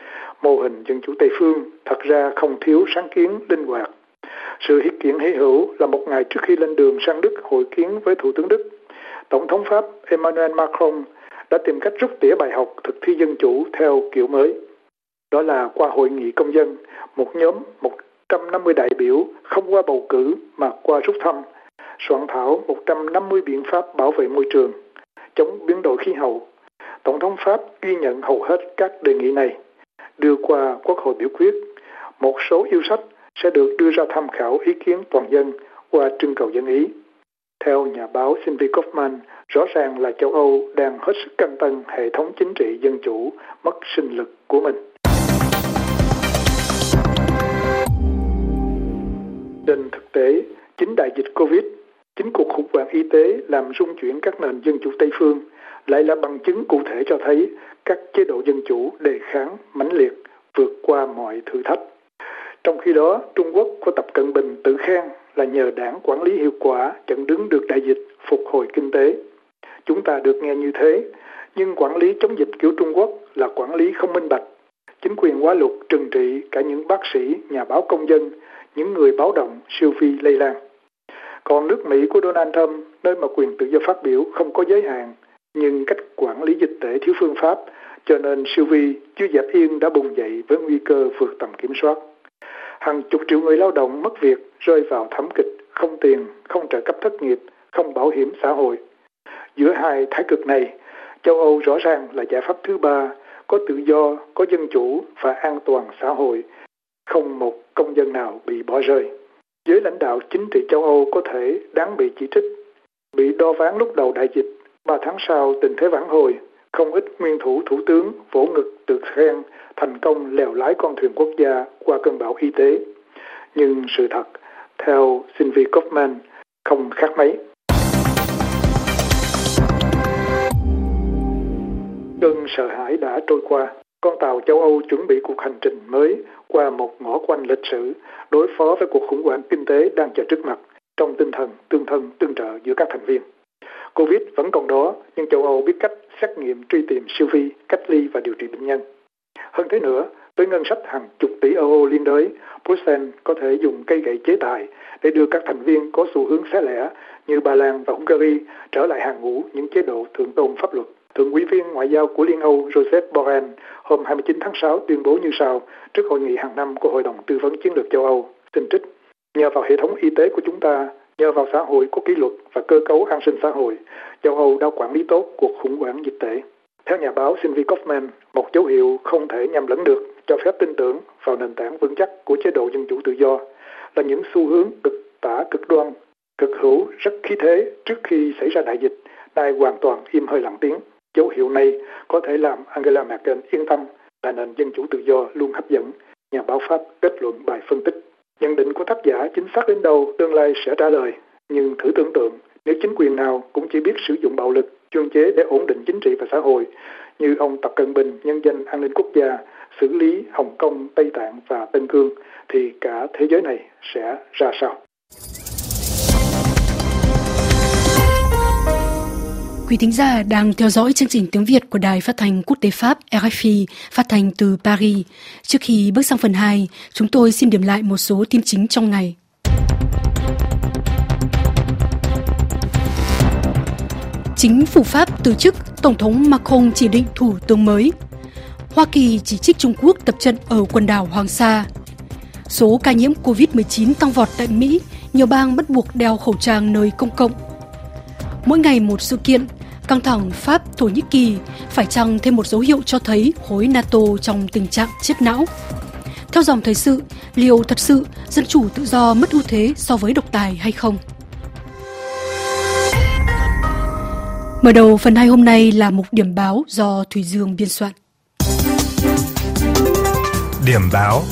Mô hình dân chủ Tây phương thật ra không thiếu sáng kiến linh hoạt. Sự hiết kiện hy hữu là một ngày trước khi lên đường sang Đức hội kiến với Thủ tướng Đức, Tổng thống Pháp Emmanuel Macron đã tìm cách rút tỉa bài học thực thi dân chủ theo kiểu mới. Đó là qua hội nghị công dân, một nhóm một trăm năm mươi đại biểu không qua bầu cử mà qua rút thăm, soạn thảo một trăm năm mươi biện pháp bảo vệ môi trường, chống biến đổi khí hậu. Tổng thống Pháp ghi nhận hầu hết các đề nghị này, đưa qua Quốc hội biểu quyết. Một số yêu sách sẽ được đưa ra tham khảo ý kiến toàn dân qua trưng cầu dân ý. Theo nhà báo Sylvie Kaufman, rõ ràng là châu Âu đang hết sức canh tân hệ thống chính trị dân chủ mất sinh lực của mình. Trên thực tế, chính đại dịch Covid, chính cuộc khủng hoảng y tế làm rung chuyển các nền dân chủ Tây phương, lại là bằng chứng cụ thể cho thấy các chế độ dân chủ đề kháng mãnh liệt vượt qua mọi thử thách. Trong khi đó, Trung Quốc của Tập Cận Bình tự khen là nhờ đảng quản lý hiệu quả chặn đứng được đại dịch, phục hồi kinh tế. Chúng ta được nghe như thế, nhưng quản lý chống dịch kiểu Trung Quốc là quản lý không minh bạch. Chính quyền quá luật trừng trị cả những bác sĩ, nhà báo công dân, những người báo động siêu vi lây lan. Còn nước Mỹ của Donald Trump, nơi mà quyền tự do phát biểu không có giới hạn, nhưng cách quản lý dịch tễ thiếu phương pháp, cho nên siêu vi chưa dẹp yên đã bùng dậy với nguy cơ vượt tầm kiểm soát. Hàng chục triệu người lao động mất việc, rơi vào thảm kịch, không tiền, không trợ cấp thất nghiệp, không bảo hiểm xã hội. Giữa hai thái cực này, châu Âu rõ ràng là giải pháp thứ ba, có tự do, có dân chủ và an toàn xã hội, không một công dân nào bị bỏ rơi. Giới lãnh đạo chính trị châu Âu có thể đáng bị chỉ trích, bị đo ván lúc đầu đại dịch, ba tháng sau tình thế vãn hồi, không ít nguyên thủ thủ tướng vỗ ngực tự khen thành công lèo lái con thuyền quốc gia qua cơn bão y tế. Nhưng sự thật, theo Sylvie Kaufman, không khác mấy. Cơn sợ hãi đã trôi qua, con tàu châu Âu chuẩn bị cuộc hành trình mới qua một ngõ quanh lịch sử đối phó với cuộc khủng hoảng kinh tế đang chờ trước mặt trong tinh thần tương thân tương trợ giữa các thành viên. Covid vẫn còn đó, nhưng châu Âu biết cách xét nghiệm, truy tìm siêu vi, cách ly và điều trị bệnh nhân. Hơn thế nữa, với ngân sách hàng chục tỷ euro liên đới, Bruxelles có thể dùng cây gậy chế tài để đưa các thành viên có xu hướng xé lẻ như Ba Lan và Hungary trở lại hàng ngũ những chế độ thượng tôn pháp luật. Thượng ủy viên ngoại giao của Liên Âu Joseph Borrell hôm hai mươi chín tháng sáu tuyên bố như sau trước hội nghị hàng năm của Hội đồng Tư vấn Chiến lược châu Âu. Xin trích: nhờ vào hệ thống y tế của chúng ta, nhờ vào xã hội có kỷ luật và cơ cấu an sinh xã hội, châu Âu đã quản lý tốt cuộc khủng hoảng dịch tễ. Theo nhà báo Sylvie Kaufman, một dấu hiệu không thể nhầm lẫn được cho phép tin tưởng vào nền tảng vững chắc của chế độ dân chủ tự do là những xu hướng cực tả cực đoan, cực hữu rất khí thế trước khi xảy ra đại dịch, nay hoàn toàn im hơi lặng tiếng. Dấu hiệu này có thể làm Angela Merkel yên tâm là nền dân chủ tự do luôn hấp dẫn, nhà báo Pháp kết luận bài phân tích. Nhận định của tác giả chính xác đến đâu tương lai sẽ trả lời, nhưng thử tưởng tượng nếu chính quyền nào cũng chỉ biết sử dụng bạo lực, chuyên chế để ổn định chính trị và xã hội, như ông Tập Cận Bình nhân danh an ninh quốc gia, xử lý Hồng Kông, Tây Tạng và Tân Cương, thì cả thế giới này sẽ ra sao? Quý thính giả đang theo dõi chương trình tiếng Việt của Đài Phát thanh Quốc tế Pháp R F I phát thanh từ Paris. Trước khi bước sang phần hai, chúng tôi xin điểm lại một số tin chính trong ngày. Chính phủ Pháp từ chức, Tổng thống Macron chỉ định thủ tướng mới. Hoa Kỳ chỉ trích Trung Quốc tập trận ở quần đảo Hoàng Sa. Số ca nhiễm covid mười chín tăng vọt tại Mỹ, nhiều bang bắt buộc đeo khẩu trang nơi công cộng. Mỗi ngày một sự kiện, căng thẳng Pháp, Thổ Nhĩ Kỳ, phải chăng thêm một dấu hiệu cho thấy khối NATO trong tình trạng chết não? Theo dòng thời sự, liệu thật sự dân chủ tự do mất ưu thế so với độc tài hay không? Mở đầu phần hai hôm nay là mục điểm báo do Thùy Dương biên soạn. Điểm báo.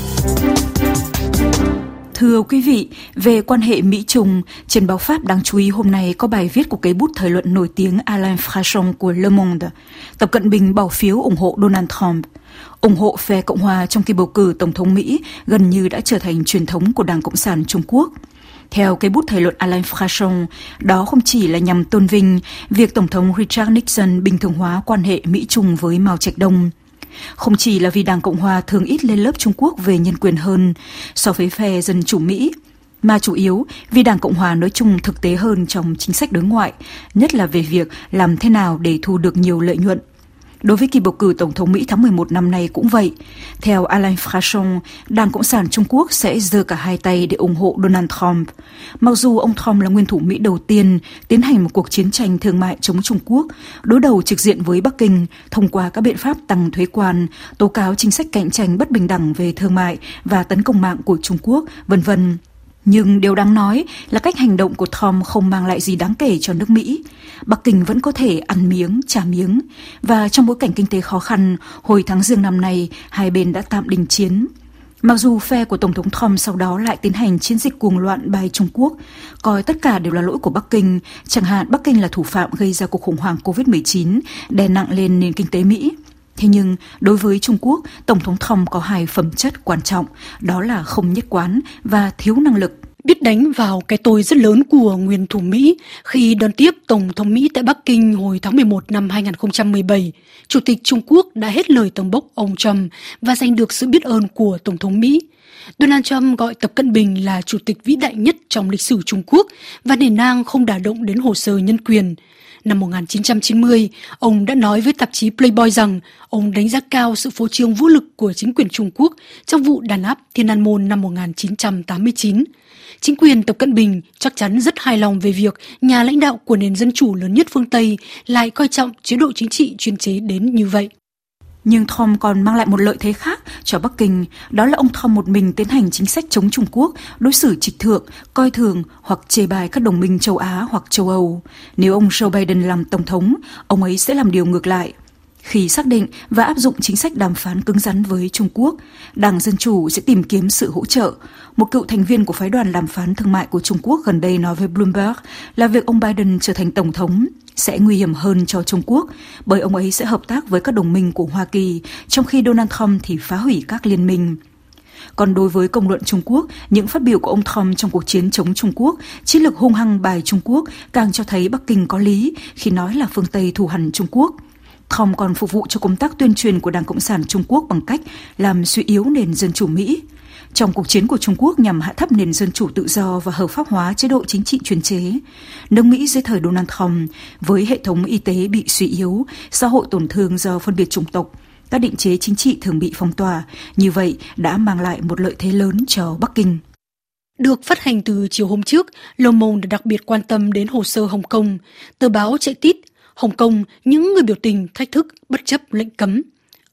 Thưa quý vị, về quan hệ Mỹ-Trung, trên báo Pháp đáng chú ý hôm nay có bài viết của cây bút thời luận nổi tiếng Alain Frachon của Le Monde. Tập Cận Bình bỏ phiếu ủng hộ Donald Trump. Ủng hộ phe Cộng hòa trong kỳ bầu cử Tổng thống Mỹ gần như đã trở thành truyền thống của Đảng Cộng sản Trung Quốc. Theo cây bút thời luận Alain Frachon, đó không chỉ là nhằm tôn vinh việc Tổng thống Richard Nixon bình thường hóa quan hệ Mỹ-Trung với Mao Trạch Đông. Không chỉ là vì Đảng Cộng hòa thường ít lên lớp Trung Quốc về nhân quyền hơn so với phe Dân chủ Mỹ, mà chủ yếu vì Đảng Cộng hòa nói chung thực tế hơn trong chính sách đối ngoại, nhất là về việc làm thế nào để thu được nhiều lợi nhuận. Đối với kỳ bầu cử Tổng thống Mỹ tháng mười một năm nay cũng vậy. Theo Alain Frachon, Đảng Cộng sản Trung Quốc sẽ giơ cả hai tay để ủng hộ Donald Trump. Mặc dù ông Trump là nguyên thủ Mỹ đầu tiên tiến hành một cuộc chiến tranh thương mại chống Trung Quốc, đối đầu trực diện với Bắc Kinh thông qua các biện pháp tăng thuế quan, tố cáo chính sách cạnh tranh bất bình đẳng về thương mại và tấn công mạng của Trung Quốc, vân vân. Nhưng điều đáng nói là cách hành động của Trump không mang lại gì đáng kể cho nước Mỹ. Bắc Kinh vẫn có thể ăn miếng, trả miếng. Và trong bối cảnh kinh tế khó khăn, hồi tháng Giêng năm nay, hai bên đã tạm đình chiến. Mặc dù phe của Tổng thống Trump sau đó lại tiến hành chiến dịch cuồng loạn bài Trung Quốc, coi tất cả đều là lỗi của Bắc Kinh, chẳng hạn Bắc Kinh là thủ phạm gây ra cuộc khủng hoảng covid mười chín, đè nặng lên nền kinh tế Mỹ. Thế nhưng, đối với Trung Quốc, Tổng thống Trump có hai phẩm chất quan trọng, đó là không nhất quán và thiếu năng lực. Biết đánh vào cái tôi rất lớn của nguyên thủ Mỹ khi đón tiếp Tổng thống Mỹ tại Bắc Kinh hồi tháng mười một năm hai không một bảy, Chủ tịch Trung Quốc đã hết lời tâng bốc ông Trump và giành được sự biết ơn của Tổng thống Mỹ. Donald Trump gọi Tập Cận Bình là chủ tịch vĩ đại nhất trong lịch sử Trung Quốc và nể nang không đả động đến hồ sơ nhân quyền. Năm một nghìn chín trăm chín mươi, ông đã nói với tạp chí Playboy rằng ông đánh giá cao sự phô trương vũ lực của chính quyền Trung Quốc trong vụ đàn áp Thiên An Môn năm một nghìn chín trăm tám mươi chín. Chính quyền Tập Cận Bình chắc chắn rất hài lòng về việc nhà lãnh đạo của nền dân chủ lớn nhất phương Tây lại coi trọng chế độ chính trị chuyên chế đến như vậy. Nhưng Trump còn mang lại một lợi thế khác cho Bắc Kinh, đó là ông Trump một mình tiến hành chính sách chống Trung Quốc, đối xử trịch thượng, coi thường hoặc chê bai các đồng minh châu Á hoặc châu Âu. Nếu ông Joe Biden làm tổng thống, ông ấy sẽ làm điều ngược lại. Khi xác định và áp dụng chính sách đàm phán cứng rắn với Trung Quốc, Đảng Dân Chủ sẽ tìm kiếm sự hỗ trợ. Một cựu thành viên của phái đoàn đàm phán thương mại của Trung Quốc gần đây nói với Bloomberg là việc ông Biden trở thành tổng thống sẽ nguy hiểm hơn cho Trung Quốc bởi ông ấy sẽ hợp tác với các đồng minh của Hoa Kỳ, trong khi Donald Trump thì phá hủy các liên minh. Còn đối với công luận Trung Quốc, những phát biểu của ông Trump trong cuộc chiến chống Trung Quốc, chiến lược hung hăng bài Trung Quốc càng cho thấy Bắc Kinh có lý khi nói là phương Tây thù hằn Trung Quốc. Trump còn phục vụ cho công tác tuyên truyền của Đảng Cộng sản Trung Quốc bằng cách làm suy yếu nền dân chủ Mỹ. Trong cuộc chiến của Trung Quốc nhằm hạ thấp nền dân chủ tự do và hợp pháp hóa chế độ chính trị chuyên chế, nước Mỹ dưới thời Donald Trump với hệ thống y tế bị suy yếu, xã hội tổn thương do phân biệt chủng tộc, các định chế chính trị thường bị phong tỏa, như vậy đã mang lại một lợi thế lớn cho Bắc Kinh. Được phát hành từ chiều hôm trước, Le Monde đặc biệt quan tâm đến hồ sơ Hồng Kông. Tờ báo chạy tít Hồng Kông, những người biểu tình thách thức bất chấp lệnh cấm.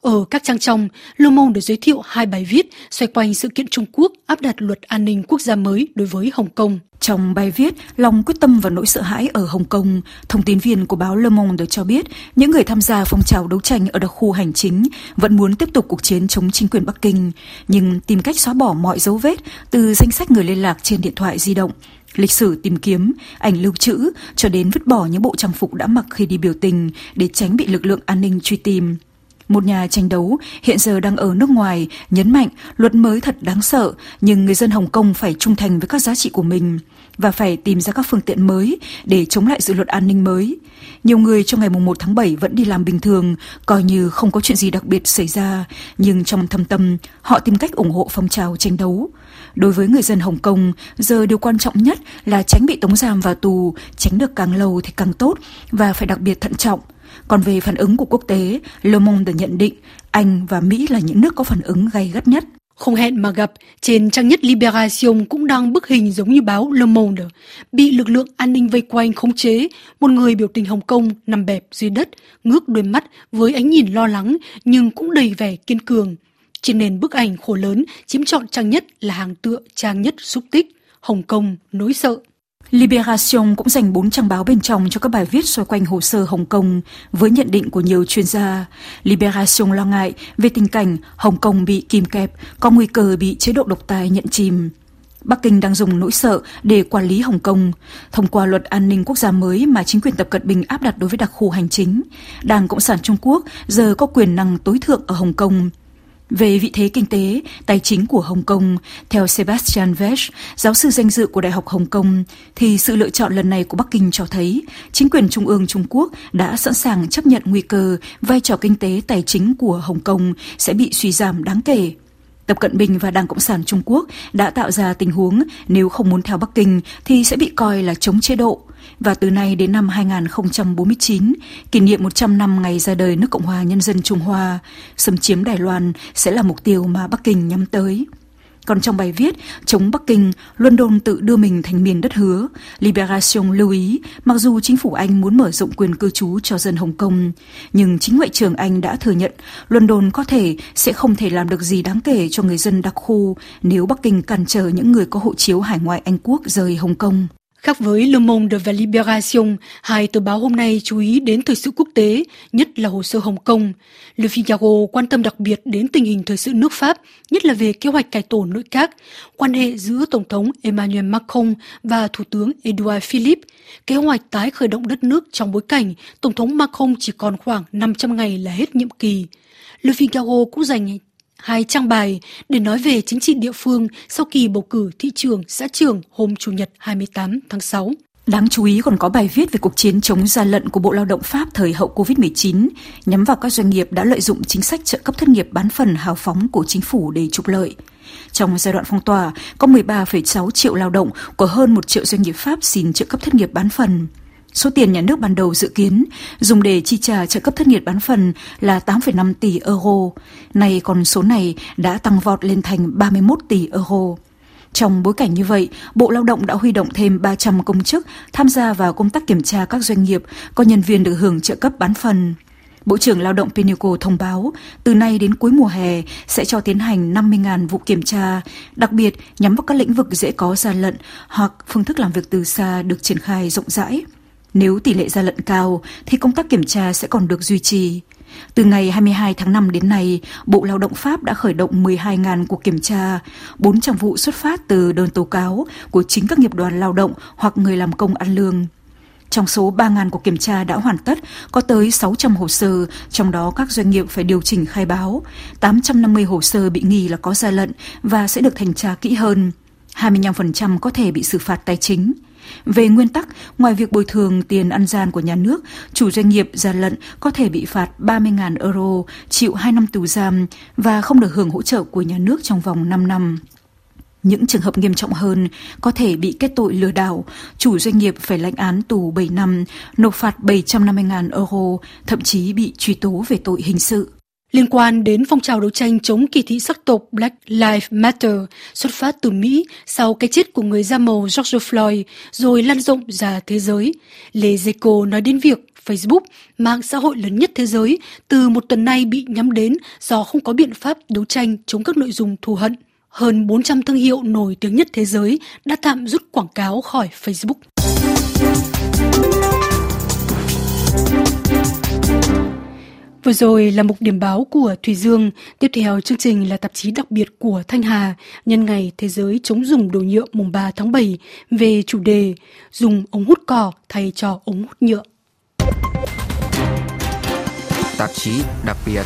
Ở các trang trong, Le Monde đã giới thiệu hai bài viết xoay quanh sự kiện Trung Quốc áp đặt luật an ninh quốc gia mới đối với Hồng Kông. Trong bài viết Lòng quyết tâm và nỗi sợ hãi ở Hồng Kông, thông tin viên của báo Le Monde cho biết những người tham gia phong trào đấu tranh ở đặc khu hành chính vẫn muốn tiếp tục cuộc chiến chống chính quyền Bắc Kinh, nhưng tìm cách xóa bỏ mọi dấu vết từ danh sách người liên lạc trên điện thoại di động, lịch sử tìm kiếm, ảnh lưu trữ cho đến vứt bỏ những bộ trang phục đã mặc khi đi biểu tình để tránh bị lực lượng an ninh truy tìm. Một nhà tranh đấu hiện giờ đang ở nước ngoài nhấn mạnh luật mới thật đáng sợ, nhưng người dân Hồng Kông phải trung thành với các giá trị của mình và phải tìm ra các phương tiện mới để chống lại dự luật an ninh mới. Nhiều người trong ngày một tháng bảy vẫn đi làm bình thường, coi như không có chuyện gì đặc biệt xảy ra, nhưng trong thâm tâm, họ tìm cách ủng hộ phong trào tranh đấu. Đối với người dân Hồng Kông, giờ điều quan trọng nhất là tránh bị tống giam vào tù, tránh được càng lâu thì càng tốt và phải đặc biệt thận trọng. Còn về phản ứng của quốc tế, Le Monde nhận định Anh và Mỹ là những nước có phản ứng gay gắt nhất. Không hẹn mà gặp, trên trang nhất Libération cũng đăng bức hình giống như báo Le Monde. Bị lực lượng an ninh vây quanh khống chế, một người biểu tình Hồng Kông nằm bẹp dưới đất, ngước đôi mắt với ánh nhìn lo lắng nhưng cũng đầy vẻ kiên cường. Trên nền bức ảnh khổ lớn chiếm trọn trang nhất là hàng tựa trang nhất xúc tích Hồng Kông nỗi sợ. Libération cũng dành bốn trang báo bên trong cho các bài viết xoay quanh hồ sơ Hồng Kông với nhận định của nhiều chuyên gia. Libération lo ngại về tình cảnh Hồng Kông bị kìm kẹp, có nguy cơ bị chế độ độc tài nhận chìm. Bắc Kinh đang dùng nỗi sợ để quản lý Hồng Kông. Thông qua luật an ninh quốc gia mới mà chính quyền Tập Cận Bình áp đặt đối với đặc khu hành chính, Đảng Cộng sản Trung Quốc giờ có quyền năng tối thượng ở Hồng Kông. Về vị thế kinh tế, tài chính của Hồng Kông, theo Sebastian Vesch, giáo sư danh dự của Đại học Hồng Kông, thì sự lựa chọn lần này của Bắc Kinh cho thấy chính quyền trung ương Trung Quốc đã sẵn sàng chấp nhận nguy cơ vai trò kinh tế tài chính của Hồng Kông sẽ bị suy giảm đáng kể. Tập Cận Bình và Đảng Cộng sản Trung Quốc đã tạo ra tình huống nếu không muốn theo Bắc Kinh thì sẽ bị coi là chống chế độ. Và từ nay đến năm hai nghìn không trăm bốn mươi chín, kỷ niệm một trăm năm ngày ra đời nước Cộng hòa Nhân dân Trung Hoa, xâm chiếm Đài Loan sẽ là mục tiêu mà Bắc Kinh nhắm tới. Còn trong bài viết chống Bắc Kinh, London tự đưa mình thành miền đất hứa, Libération lưu ý mặc dù chính phủ Anh muốn mở rộng quyền cư trú cho dân Hồng Kông, nhưng chính Ngoại trưởng Anh đã thừa nhận London có thể sẽ không thể làm được gì đáng kể cho người dân đặc khu nếu Bắc Kinh cản trở những người có hộ chiếu hải ngoại Anh Quốc rời Hồng Kông. Khác với Le Monde và Libération, hai tờ báo hôm nay chú ý đến thời sự quốc tế, nhất là hồ sơ Hồng Kông. Le Figaro quan tâm đặc biệt đến tình hình thời sự nước Pháp, nhất là về kế hoạch cải tổ nội các, quan hệ giữa Tổng thống Emmanuel Macron và Thủ tướng Edouard Philippe, kế hoạch tái khởi động đất nước trong bối cảnh Tổng thống Macron chỉ còn khoảng năm trăm ngày là hết nhiệm kỳ. Le Figaro cũng dành hai trang bài để nói về chính trị địa phương sau kỳ bầu cử thị trưởng, xã trưởng hôm Chủ nhật hai mươi tám tháng sáu. Đáng chú ý còn có bài viết về cuộc chiến chống gian lận của Bộ Lao động Pháp thời hậu covid mười chín, nhắm vào các doanh nghiệp đã lợi dụng chính sách trợ cấp thất nghiệp bán phần hào phóng của chính phủ để trục lợi. Trong giai đoạn phong tỏa, có mười ba phẩy sáu triệu lao động của hơn một triệu doanh nghiệp Pháp xin trợ cấp thất nghiệp bán phần. Số tiền nhà nước ban đầu dự kiến dùng để chi trả trợ cấp thất nghiệp bán phần là tám phẩy năm tỷ euro. Nay con số này đã tăng vọt lên thành ba mươi mốt tỷ euro. Trong bối cảnh như vậy, Bộ Lao động đã huy động thêm ba trăm công chức tham gia vào công tác kiểm tra các doanh nghiệp có nhân viên được hưởng trợ cấp bán phần. Bộ trưởng Lao động Pinico thông báo, từ nay đến cuối mùa hè sẽ cho tiến hành năm mươi nghìn vụ kiểm tra, đặc biệt nhắm vào các lĩnh vực dễ có gian lận hoặc phương thức làm việc từ xa được triển khai rộng rãi. Nếu tỷ lệ gian lận cao thì công tác kiểm tra sẽ còn được duy trì. Từ ngày hai mươi hai tháng năm đến nay, Bộ Lao động Pháp đã khởi động mười hai nghìn cuộc kiểm tra, bốn trăm vụ xuất phát từ đơn tố cáo của chính các nghiệp đoàn lao động hoặc người làm công ăn lương. Trong số ba nghìn cuộc kiểm tra đã hoàn tất, có tới sáu trăm hồ sơ, trong đó các doanh nghiệp phải điều chỉnh khai báo, tám trăm năm mươi hồ sơ bị nghi là có gian lận và sẽ được thanh tra kỹ hơn. hai mươi lăm phần trăm có thể bị xử phạt tài chính. Về nguyên tắc, ngoài việc bồi thường tiền ăn gian của nhà nước, chủ doanh nghiệp gian lận có thể bị phạt ba mươi nghìn euro, chịu hai năm tù giam và không được hưởng hỗ trợ của nhà nước trong vòng năm năm. Những trường hợp nghiêm trọng hơn có thể bị kết tội lừa đảo, chủ doanh nghiệp phải lãnh án tù bảy năm, nộp phạt bảy trăm năm mươi nghìn euro, thậm chí bị truy tố về tội hình sự. Liên quan đến phong trào đấu tranh chống kỳ thị sắc tộc Black Lives Matter xuất phát từ Mỹ sau cái chết của người da màu George Floyd rồi lan rộng ra thế giới, Les Echos nói đến việc Facebook, mạng xã hội lớn nhất thế giới, từ một tuần nay bị nhắm đến do không có biện pháp đấu tranh chống các nội dung thù hận. Hơn bốn trăm thương hiệu nổi tiếng nhất thế giới đã tạm rút quảng cáo khỏi Facebook. Vừa rồi là mục điểm báo của Thùy Dương. Tiếp theo chương trình là tạp chí đặc biệt của Thanh Hà nhân ngày Thế giới chống dùng đồ nhựa mùng ba tháng bảy về chủ đề dùng ống hút cỏ thay cho ống hút nhựa. Tạp chí đặc biệt.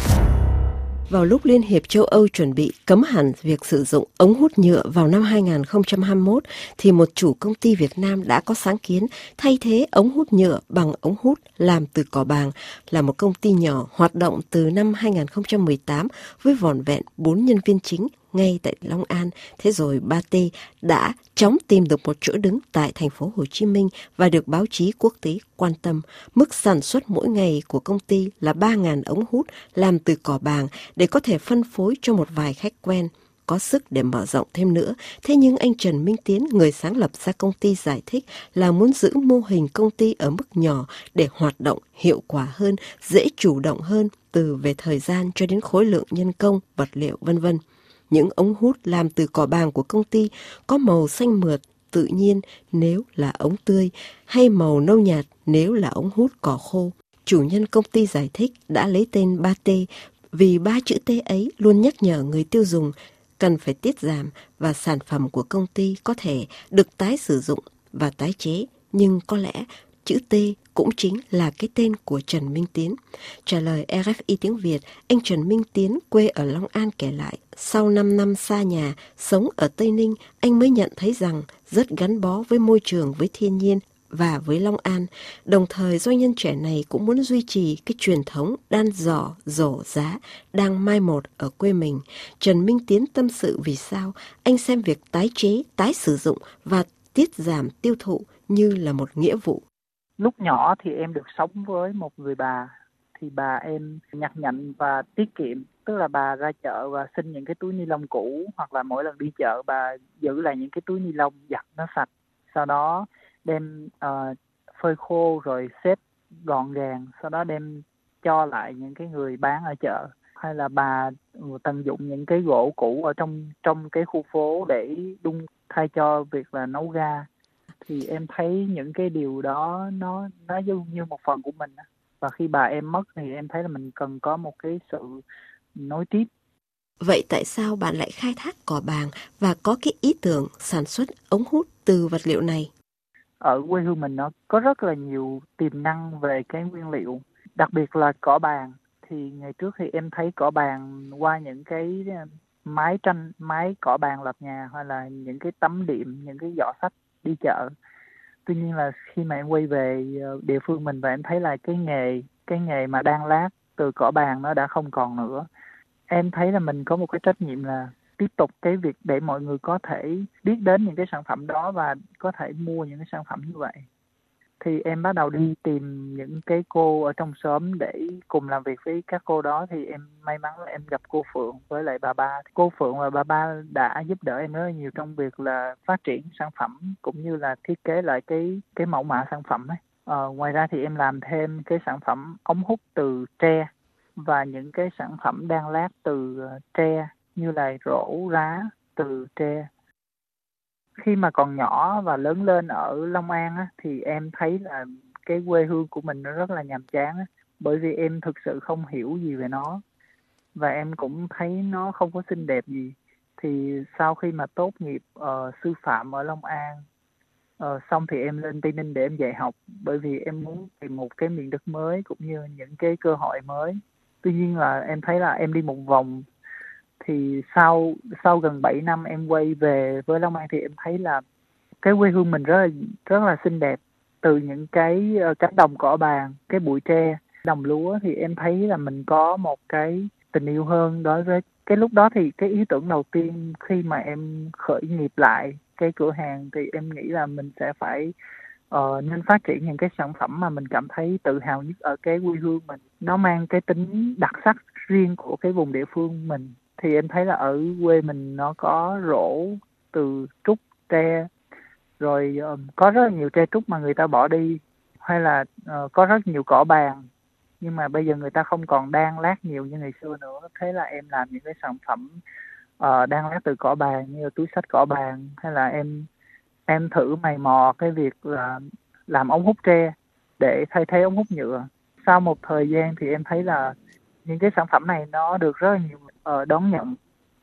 Vào lúc Liên hiệp châu Âu chuẩn bị cấm hẳn việc sử dụng ống hút nhựa vào năm hai không hai mốt, thì một chủ công ty Việt Nam đã có sáng kiến thay thế ống hút nhựa bằng ống hút làm từ cỏ bàng, là một công ty nhỏ hoạt động từ năm hai không một tám với vỏn vẹn bốn nhân viên chính ngay tại Long An. Thế rồi ba T đã chóng tìm được một chỗ đứng tại thành phố Hồ Chí Minh và được báo chí quốc tế quan tâm. Mức sản xuất mỗi ngày của công ty là ba nghìn ống hút làm từ cỏ bàng để có thể phân phối cho một vài khách quen. Có sức để mở rộng thêm nữa. Thế nhưng anh Trần Minh Tiến, người sáng lập ra công ty, giải thích là muốn giữ mô hình công ty ở mức nhỏ để hoạt động hiệu quả hơn, dễ chủ động hơn từ về thời gian cho đến khối lượng nhân công, vật liệu vân vân. Những ống hút làm từ cỏ bàng của công ty có màu xanh mượt tự nhiên nếu là ống tươi, hay màu nâu nhạt nếu là ống hút cỏ khô. Chủ nhân công ty giải thích đã lấy tên ba T vì ba chữ T ấy luôn nhắc nhở người tiêu dùng cần phải tiết giảm và sản phẩm của công ty có thể được tái sử dụng và tái chế, nhưng có lẽ chữ T cũng chính là cái tên của Trần Minh Tiến. Trả lời R F I tiếng Việt, anh Trần Minh Tiến quê ở Long An kể lại, sau năm năm xa nhà, sống ở Tây Ninh, anh mới nhận thấy rằng rất gắn bó với môi trường, với thiên nhiên và với Long An. Đồng thời doanh nhân trẻ này cũng muốn duy trì cái truyền thống đan giỏ, rổ giá đang mai một ở quê mình. Trần Minh Tiến tâm sự vì sao anh xem việc tái chế, tái sử dụng và tiết giảm tiêu thụ như là một nghĩa vụ. Lúc nhỏ thì em được sống với một người bà, thì bà em nhặt nhạnh và tiết kiệm. Tức là bà ra chợ và xin những cái túi ni lông cũ, hoặc là mỗi lần đi chợ bà giữ lại những cái túi ni lông giặt nó sạch. Sau đó đem uh, phơi khô rồi xếp gọn gàng, sau đó đem cho lại những cái người bán ở chợ. Hay là bà tận dụng những cái gỗ cũ ở trong trong cái khu phố để đun thay cho việc là nấu ga. Thì em thấy những cái điều đó nó nó giống như một phần của mình. Và khi bà em mất thì em thấy là mình cần có một cái sự nối tiếp. Vậy tại sao bạn lại khai thác cỏ bàng và có cái ý tưởng sản xuất ống hút từ vật liệu này? Ở quê hương mình nó có rất là nhiều tiềm năng về cái nguyên liệu, đặc biệt là cỏ bàng. Thì ngày trước thì em thấy cỏ bàng qua những cái mái tranh, mái cỏ bàng lập nhà, hoặc là những cái tấm đệm, những cái giỏ sách đi chợ. Tuy nhiên là khi mà em quay về địa phương mình và em thấy là cái nghề cái nghề mà đan lát từ cỏ bàng nó đã không còn nữa. Em thấy là mình có một cái trách nhiệm là tiếp tục cái việc để mọi người có thể biết đến những cái sản phẩm đó và có thể mua những cái sản phẩm như vậy. Thì em bắt đầu đi tìm những cái cô ở trong xóm để cùng làm việc với các cô đó. Thì em may mắn là em gặp cô Phượng với lại bà Ba. Cô Phượng và bà Ba đã giúp đỡ em rất là nhiều trong việc là phát triển sản phẩm cũng như là thiết kế lại cái cái mẫu mã sản phẩm ấy. Ờ, ngoài ra thì em làm thêm cái sản phẩm ống hút từ tre và những cái sản phẩm đan lát từ tre như là rổ rá từ tre. Khi mà còn nhỏ và lớn lên ở Long An á, thì em thấy là cái quê hương của mình nó rất là nhàm chán á, bởi vì em thực sự không hiểu gì về nó và em cũng thấy nó không có xinh đẹp gì. Thì sau khi mà tốt nghiệp uh, sư phạm ở Long An uh, xong thì em lên Tây Ninh để em dạy học, bởi vì em muốn tìm một cái miền đất mới cũng như những cái cơ hội mới. Tuy nhiên là em thấy là em đi một vòng thì sau sau gần bảy năm em quay về với Long An thì em thấy là cái quê hương mình rất là rất là xinh đẹp. Từ những cái cánh đồng cỏ bàng, cái bụi tre, đồng lúa thì em thấy là mình có một cái tình yêu hơn đối với cái lúc đó. Thì cái ý tưởng đầu tiên khi mà em khởi nghiệp lại cái cửa hàng thì em nghĩ là mình sẽ phải uh, nên phát triển những cái sản phẩm mà mình cảm thấy tự hào nhất ở cái quê hương mình. Nó mang cái tính đặc sắc riêng của cái vùng địa phương mình. Thì em thấy là ở quê mình nó có rổ từ trúc, tre, rồi um, có rất là nhiều tre trúc mà người ta bỏ đi. hay là uh, có rất nhiều cỏ bàn, nhưng mà bây giờ người ta không còn đan lát nhiều như ngày xưa nữa. Thế là em làm những cái sản phẩm uh, đan lát từ cỏ bàn như là túi xách cỏ bàn, hay là em em thử mày mò cái việc là làm ống hút tre để thay thế ống hút nhựa. Sau một thời gian thì em thấy là những cái sản phẩm này nó được rất là nhiều uh, đón nhận,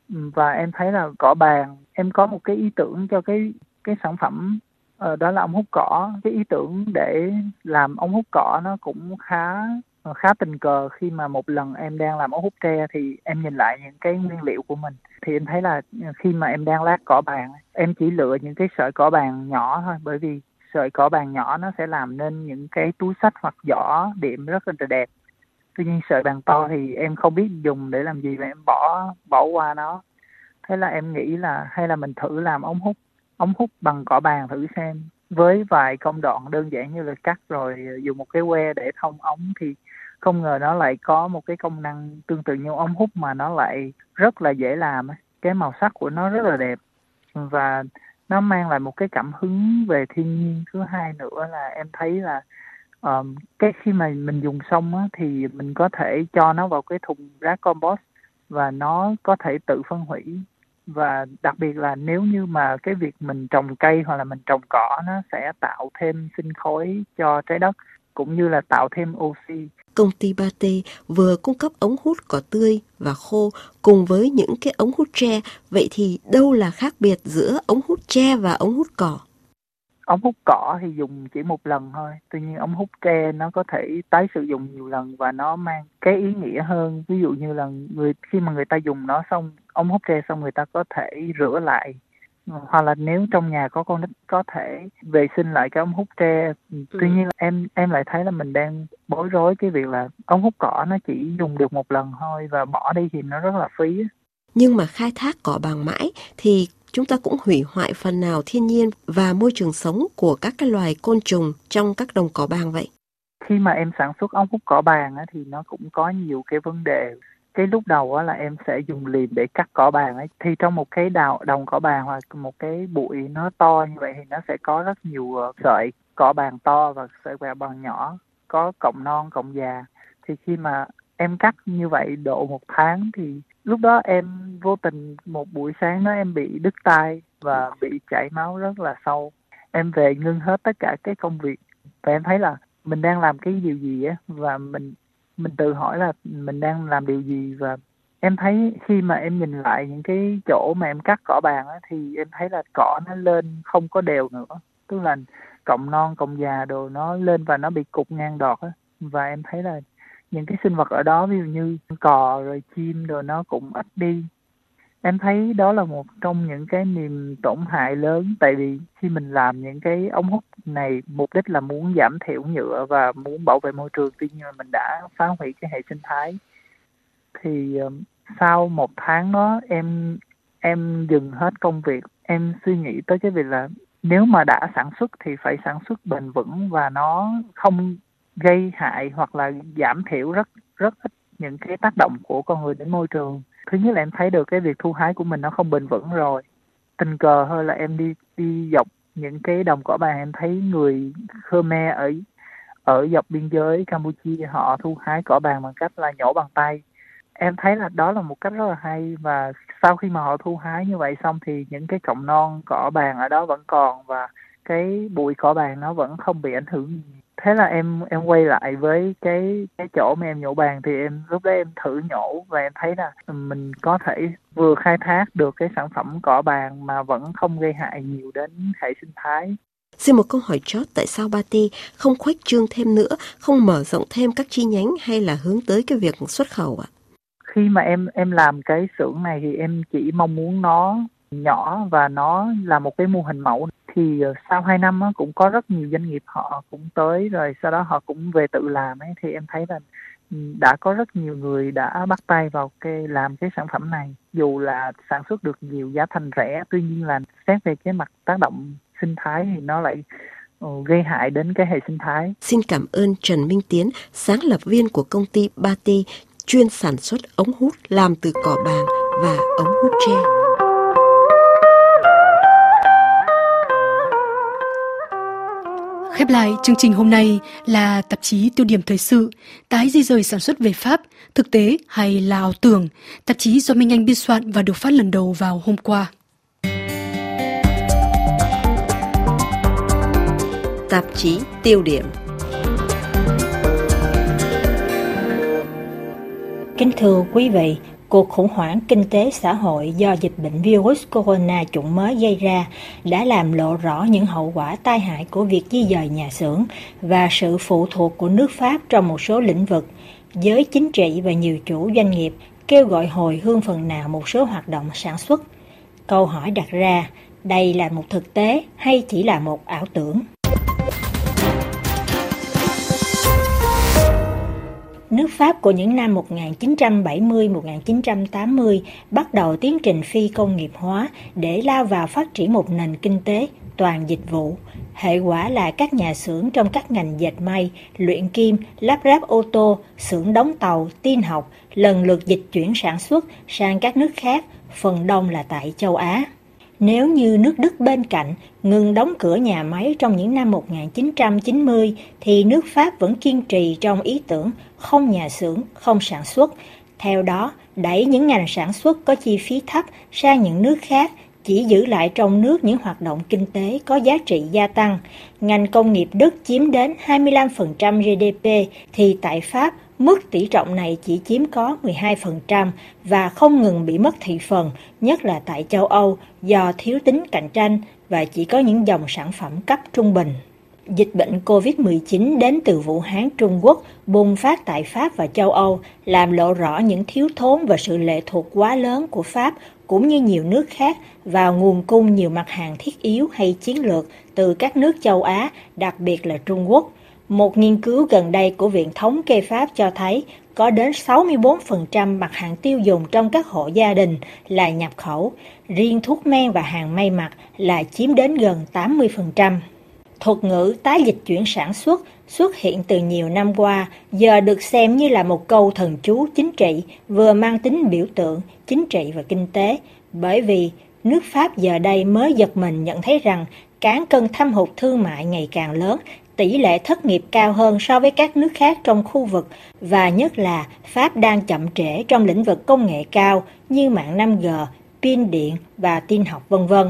và em thấy là cỏ bàn, em có một cái ý tưởng cho cái cái sản phẩm uh, đó là ống hút cỏ. Cái ý tưởng để làm ống hút cỏ nó cũng khá khá tình cờ. Khi mà một lần em đang làm ống hút tre thì em nhìn lại những cái nguyên liệu của mình, thì em thấy là khi mà em đang lát cỏ bàn, em chỉ lựa những cái sợi cỏ bàn nhỏ thôi, bởi vì sợi cỏ bàn nhỏ nó sẽ làm nên những cái túi xách hoặc giỏ đệm rất là đẹp. Tuy nhiên sợi bàn to thì em không biết dùng để làm gì và em bỏ bỏ qua nó. Thế là em nghĩ là hay là mình thử làm ống hút ống hút bằng cỏ bàn thử xem, với vài công đoạn đơn giản như là cắt rồi dùng một cái que để thông ống, thì không ngờ nó lại có một cái công năng tương tự như ống hút mà nó lại rất là dễ làm. Cái màu sắc của nó rất là đẹp và nó mang lại một cái cảm hứng về thiên nhiên. Thứ hai nữa là em thấy là um, cái khi mà mình dùng xong á, thì mình có thể cho nó vào cái thùng rác compost và nó có thể tự phân hủy. Và đặc biệt là nếu như mà cái việc mình trồng cây hoặc là mình trồng cỏ, nó sẽ tạo thêm sinh khối cho trái đất cũng như là tạo thêm oxy. Công ty Bate vừa cung cấp ống hút cỏ tươi và khô cùng với những cái ống hút tre. Vậy thì đâu là khác biệt giữa ống hút tre và ống hút cỏ? Ống hút cỏ thì dùng chỉ một lần thôi. Tuy nhiên ống hút tre nó có thể tái sử dụng nhiều lần và nó mang cái ý nghĩa hơn. Ví dụ như là người khi mà người ta dùng nó xong, ống hút tre xong, người ta có thể rửa lại. Hoặc là nếu trong nhà có con nít có thể vệ sinh lại cái ống hút tre. Ừ. Tuy nhiên em em lại thấy là mình đang bối rối cái việc là ống hút cỏ nó chỉ dùng được một lần thôi và bỏ đi thì nó rất là phí. Nhưng mà khai thác cỏ bằng mãi thì chúng ta cũng hủy hoại phần nào thiên nhiên và môi trường sống của các cái loài côn trùng trong các đồng cỏ bàng vậy. Khi mà em sản xuất ống hút cỏ bàng á, thì nó cũng có nhiều cái vấn đề. Cái lúc đầu á, là em sẽ dùng liềm để cắt cỏ bàng ấy. Thì trong một cái đào, đồng cỏ bàng hoặc một cái bụi nó to như vậy thì nó sẽ có rất nhiều sợi cỏ bàng to và sợi cỏ bàng nhỏ, có cọng non, cọng già. Thì khi mà em cắt như vậy độ một tháng thì lúc đó em vô tình một buổi sáng đó em bị đứt tay và bị chảy máu rất là sâu. Em về ngưng hết tất cả cái công việc và em thấy là mình đang làm cái điều gì á, và mình mình tự hỏi là mình đang làm điều gì. Và em thấy khi mà em nhìn lại những cái chỗ mà em cắt cỏ bàng á, thì em thấy là cỏ nó lên không có đều nữa, tức là cọng non, cọng già đồ nó lên và nó bị cụt ngang đọt á. Và em thấy là những cái sinh vật ở đó, ví dụ như cò rồi chim rồi, nó cũng ít đi. Em thấy đó là một trong những cái niềm tổn hại lớn, tại vì khi mình làm những cái ống hút này mục đích là muốn giảm thiểu nhựa và muốn bảo vệ môi trường, tuy nhiên mình đã phá hủy cái hệ sinh thái. Thì um, sau một tháng đó em em dừng hết công việc. Em suy nghĩ tới cái việc là nếu mà đã sản xuất thì phải sản xuất bền vững và nó không gây hại hoặc là giảm thiểu rất rất ít những cái tác động của con người đến môi trường. Thứ nhất là em thấy được cái việc thu hái của mình nó không bền vững rồi. Tình cờ hơn là em đi đi dọc những cái đồng cỏ bàng, em thấy người Khmer ở ở dọc biên giới Campuchia họ thu hái cỏ bàng bằng cách là nhổ bằng tay. Em thấy là đó là một cách rất là hay, và sau khi mà họ thu hái như vậy xong thì những cái cọng non cỏ bàng ở đó vẫn còn và cái bụi cỏ bàng nó vẫn không bị ảnh hưởng gì. Thế là em em quay lại với cái cái chỗ mà em nhổ bàng, thì em lúc đó em thử nhổ và em thấy là mình có thể vừa khai thác được cái sản phẩm cỏ bàng mà vẫn không gây hại nhiều đến hệ sinh thái. Xin một câu hỏi chót, tại sao Bate không khuếch trương thêm nữa, không mở rộng thêm các chi nhánh hay là hướng tới cái việc xuất khẩu ạ? Khi mà em em làm cái xưởng này thì em chỉ mong muốn nó nhỏ và nó là một cái mô hình mẫu. Thì sau hai năm á, cũng có rất nhiều doanh nghiệp họ cũng tới rồi sau đó họ cũng về tự làm ấy, thì em thấy là đã có rất nhiều người đã bắt tay vào cái làm cái sản phẩm này. Dù là sản xuất được nhiều, giá thành rẻ, tuy nhiên là xét về cái mặt tác động sinh thái thì nó lại uh, gây hại đến cái hệ sinh thái. Xin cảm ơn Trần Minh Tiến, sáng lập viên của công ty Bate, chuyên sản xuất ống hút làm từ cỏ bàng và ống hút tre. Khép Khép lại chương trình hôm nay là tạp chí Tiêu điểm thời sự, tái di rời sản xuất về Pháp, thực tế hay là ảo tưởng, tạp chí do Minh Anh biên soạn và được phát lần đầu vào hôm qua. Tạp chí Tiêu điểm. Kính thưa quý vị, cuộc khủng hoảng kinh tế xã hội do dịch bệnh virus corona chủng mới gây ra đã làm lộ rõ những hậu quả tai hại của việc di dời nhà xưởng và sự phụ thuộc của nước Pháp trong một số lĩnh vực. Giới chính trị và nhiều chủ doanh nghiệp kêu gọi hồi hương phần nào một số hoạt động sản xuất. Câu hỏi đặt ra, đây là một thực tế hay chỉ là một ảo tưởng? Nước Pháp của những năm một nghìn chín trăm bảy mươi đến một nghìn chín trăm tám mươi bắt đầu tiến trình phi công nghiệp hóa để lao vào phát triển một nền kinh tế toàn dịch vụ. Hệ quả là các nhà xưởng trong các ngành dệt may, luyện kim, lắp ráp ô tô, xưởng đóng tàu, tin học lần lượt dịch chuyển sản xuất sang các nước khác, phần đông là tại châu Á. Nếu như nước Đức bên cạnh ngừng đóng cửa nhà máy trong những năm một nghìn chín trăm chín mươi, thì nước Pháp vẫn kiên trì trong ý tưởng không nhà xưởng, không sản xuất. Theo đó, đẩy những ngành sản xuất có chi phí thấp sang những nước khác, chỉ giữ lại trong nước những hoạt động kinh tế có giá trị gia tăng. Ngành công nghiệp Đức chiếm đến hai mươi lăm phần trăm giê đê pê, thì tại Pháp, mức tỷ trọng này chỉ chiếm có mười hai phần trăm và không ngừng bị mất thị phần, nhất là tại châu Âu do thiếu tính cạnh tranh và chỉ có những dòng sản phẩm cấp trung bình. Dịch bệnh covid mười chín đến từ Vũ Hán, Trung Quốc bùng phát tại Pháp và châu Âu, làm lộ rõ những thiếu thốn và sự lệ thuộc quá lớn của Pháp cũng như nhiều nước khác vào nguồn cung nhiều mặt hàng thiết yếu hay chiến lược từ các nước châu Á, đặc biệt là Trung Quốc. Một nghiên cứu gần đây của Viện Thống kê Pháp cho thấy có đến sáu mươi bốn phần trăm mặt hàng tiêu dùng trong các hộ gia đình là nhập khẩu, riêng thuốc men và hàng may mặc là chiếm đến gần tám mươi phần trăm. Thuật ngữ tái dịch chuyển sản xuất xuất hiện từ nhiều năm qua, giờ được xem như là một câu thần chú chính trị, vừa mang tính biểu tượng, chính trị và kinh tế, bởi vì nước Pháp giờ đây mới giật mình nhận thấy rằng cán cân thâm hụt thương mại ngày càng lớn, tỷ lệ thất nghiệp cao hơn so với các nước khác trong khu vực, và nhất là Pháp đang chậm trễ trong lĩnh vực công nghệ cao như mạng năm G, pin điện và tin học vân vân.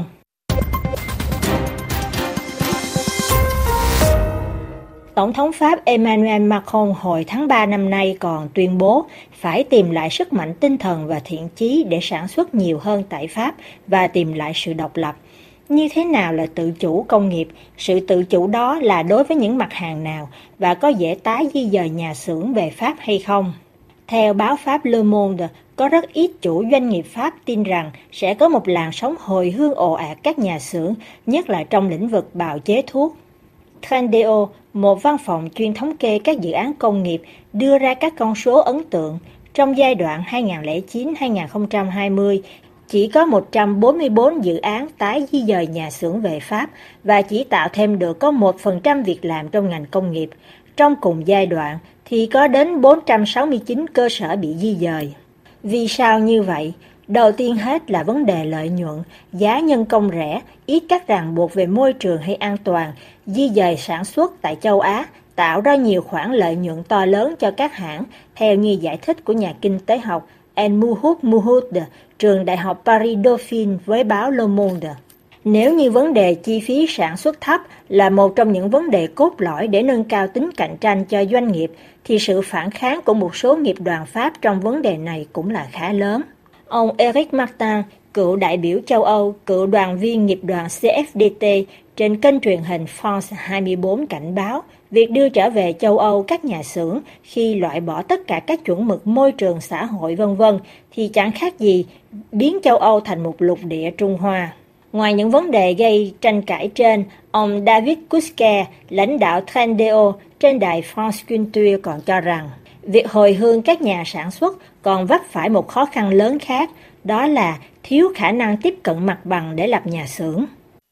Tổng thống Pháp Emmanuel Macron hồi tháng ba năm nay còn tuyên bố phải tìm lại sức mạnh tinh thần và thiện chí để sản xuất nhiều hơn tại Pháp và tìm lại sự độc lập. Như thế nào là tự chủ công nghiệp? Sự tự chủ đó là đối với những mặt hàng nào và có dễ tái di dời nhà xưởng về Pháp hay không? Theo báo Pháp Le Monde, có rất ít chủ doanh nghiệp Pháp tin rằng sẽ có một làn sóng hồi hương ồ ạt các nhà xưởng, nhất là trong lĩnh vực bào chế thuốc. Trendeo, một văn phòng chuyên thống kê các dự án công nghiệp, đưa ra các con số ấn tượng. Trong giai đoạn hai nghìn không trăm lẻ chín đến hai nghìn không trăm hai mươi, chỉ có một trăm bốn mươi bốn dự án tái di dời nhà xưởng về Pháp và chỉ tạo thêm được có một phần trăm việc làm trong ngành công nghiệp. Trong cùng giai đoạn thì có đến bốn trăm sáu mươi chín cơ sở bị di dời. Vì sao như vậy? Đầu tiên hết là vấn đề lợi nhuận, giá nhân công rẻ, ít các ràng buộc về môi trường hay an toàn, di dời sản xuất tại châu Á tạo ra nhiều khoản lợi nhuận to lớn cho các hãng, theo như giải thích của nhà kinh tế học Enmuhut Muhut, trường Đại học Paris Dauphine với báo Le Monde. Nếu như vấn đề chi phí sản xuất thấp là một trong những vấn đề cốt lõi để nâng cao tính cạnh tranh cho doanh nghiệp, thì sự phản kháng của một số nghiệp đoàn Pháp trong vấn đề này cũng là khá lớn. Ông Eric Martin, cựu đại biểu châu Âu, cựu đoàn viên nghiệp đoàn xê ép đê tê trên kênh truyền hình France hai mươi bốn cảnh báo việc đưa trở về châu Âu các nhà xưởng khi loại bỏ tất cả các chuẩn mực môi trường xã hội vân vân thì chẳng khác gì biến châu Âu thành một lục địa Trung Hoa. Ngoài những vấn đề gây tranh cãi trên, ông David Cousquet, lãnh đạo Trendeo trên đài France Culture còn cho rằng việc hồi hương các nhà sản xuất còn vấp phải một khó khăn lớn khác, đó là thiếu khả năng tiếp cận mặt bằng để lập nhà xưởng.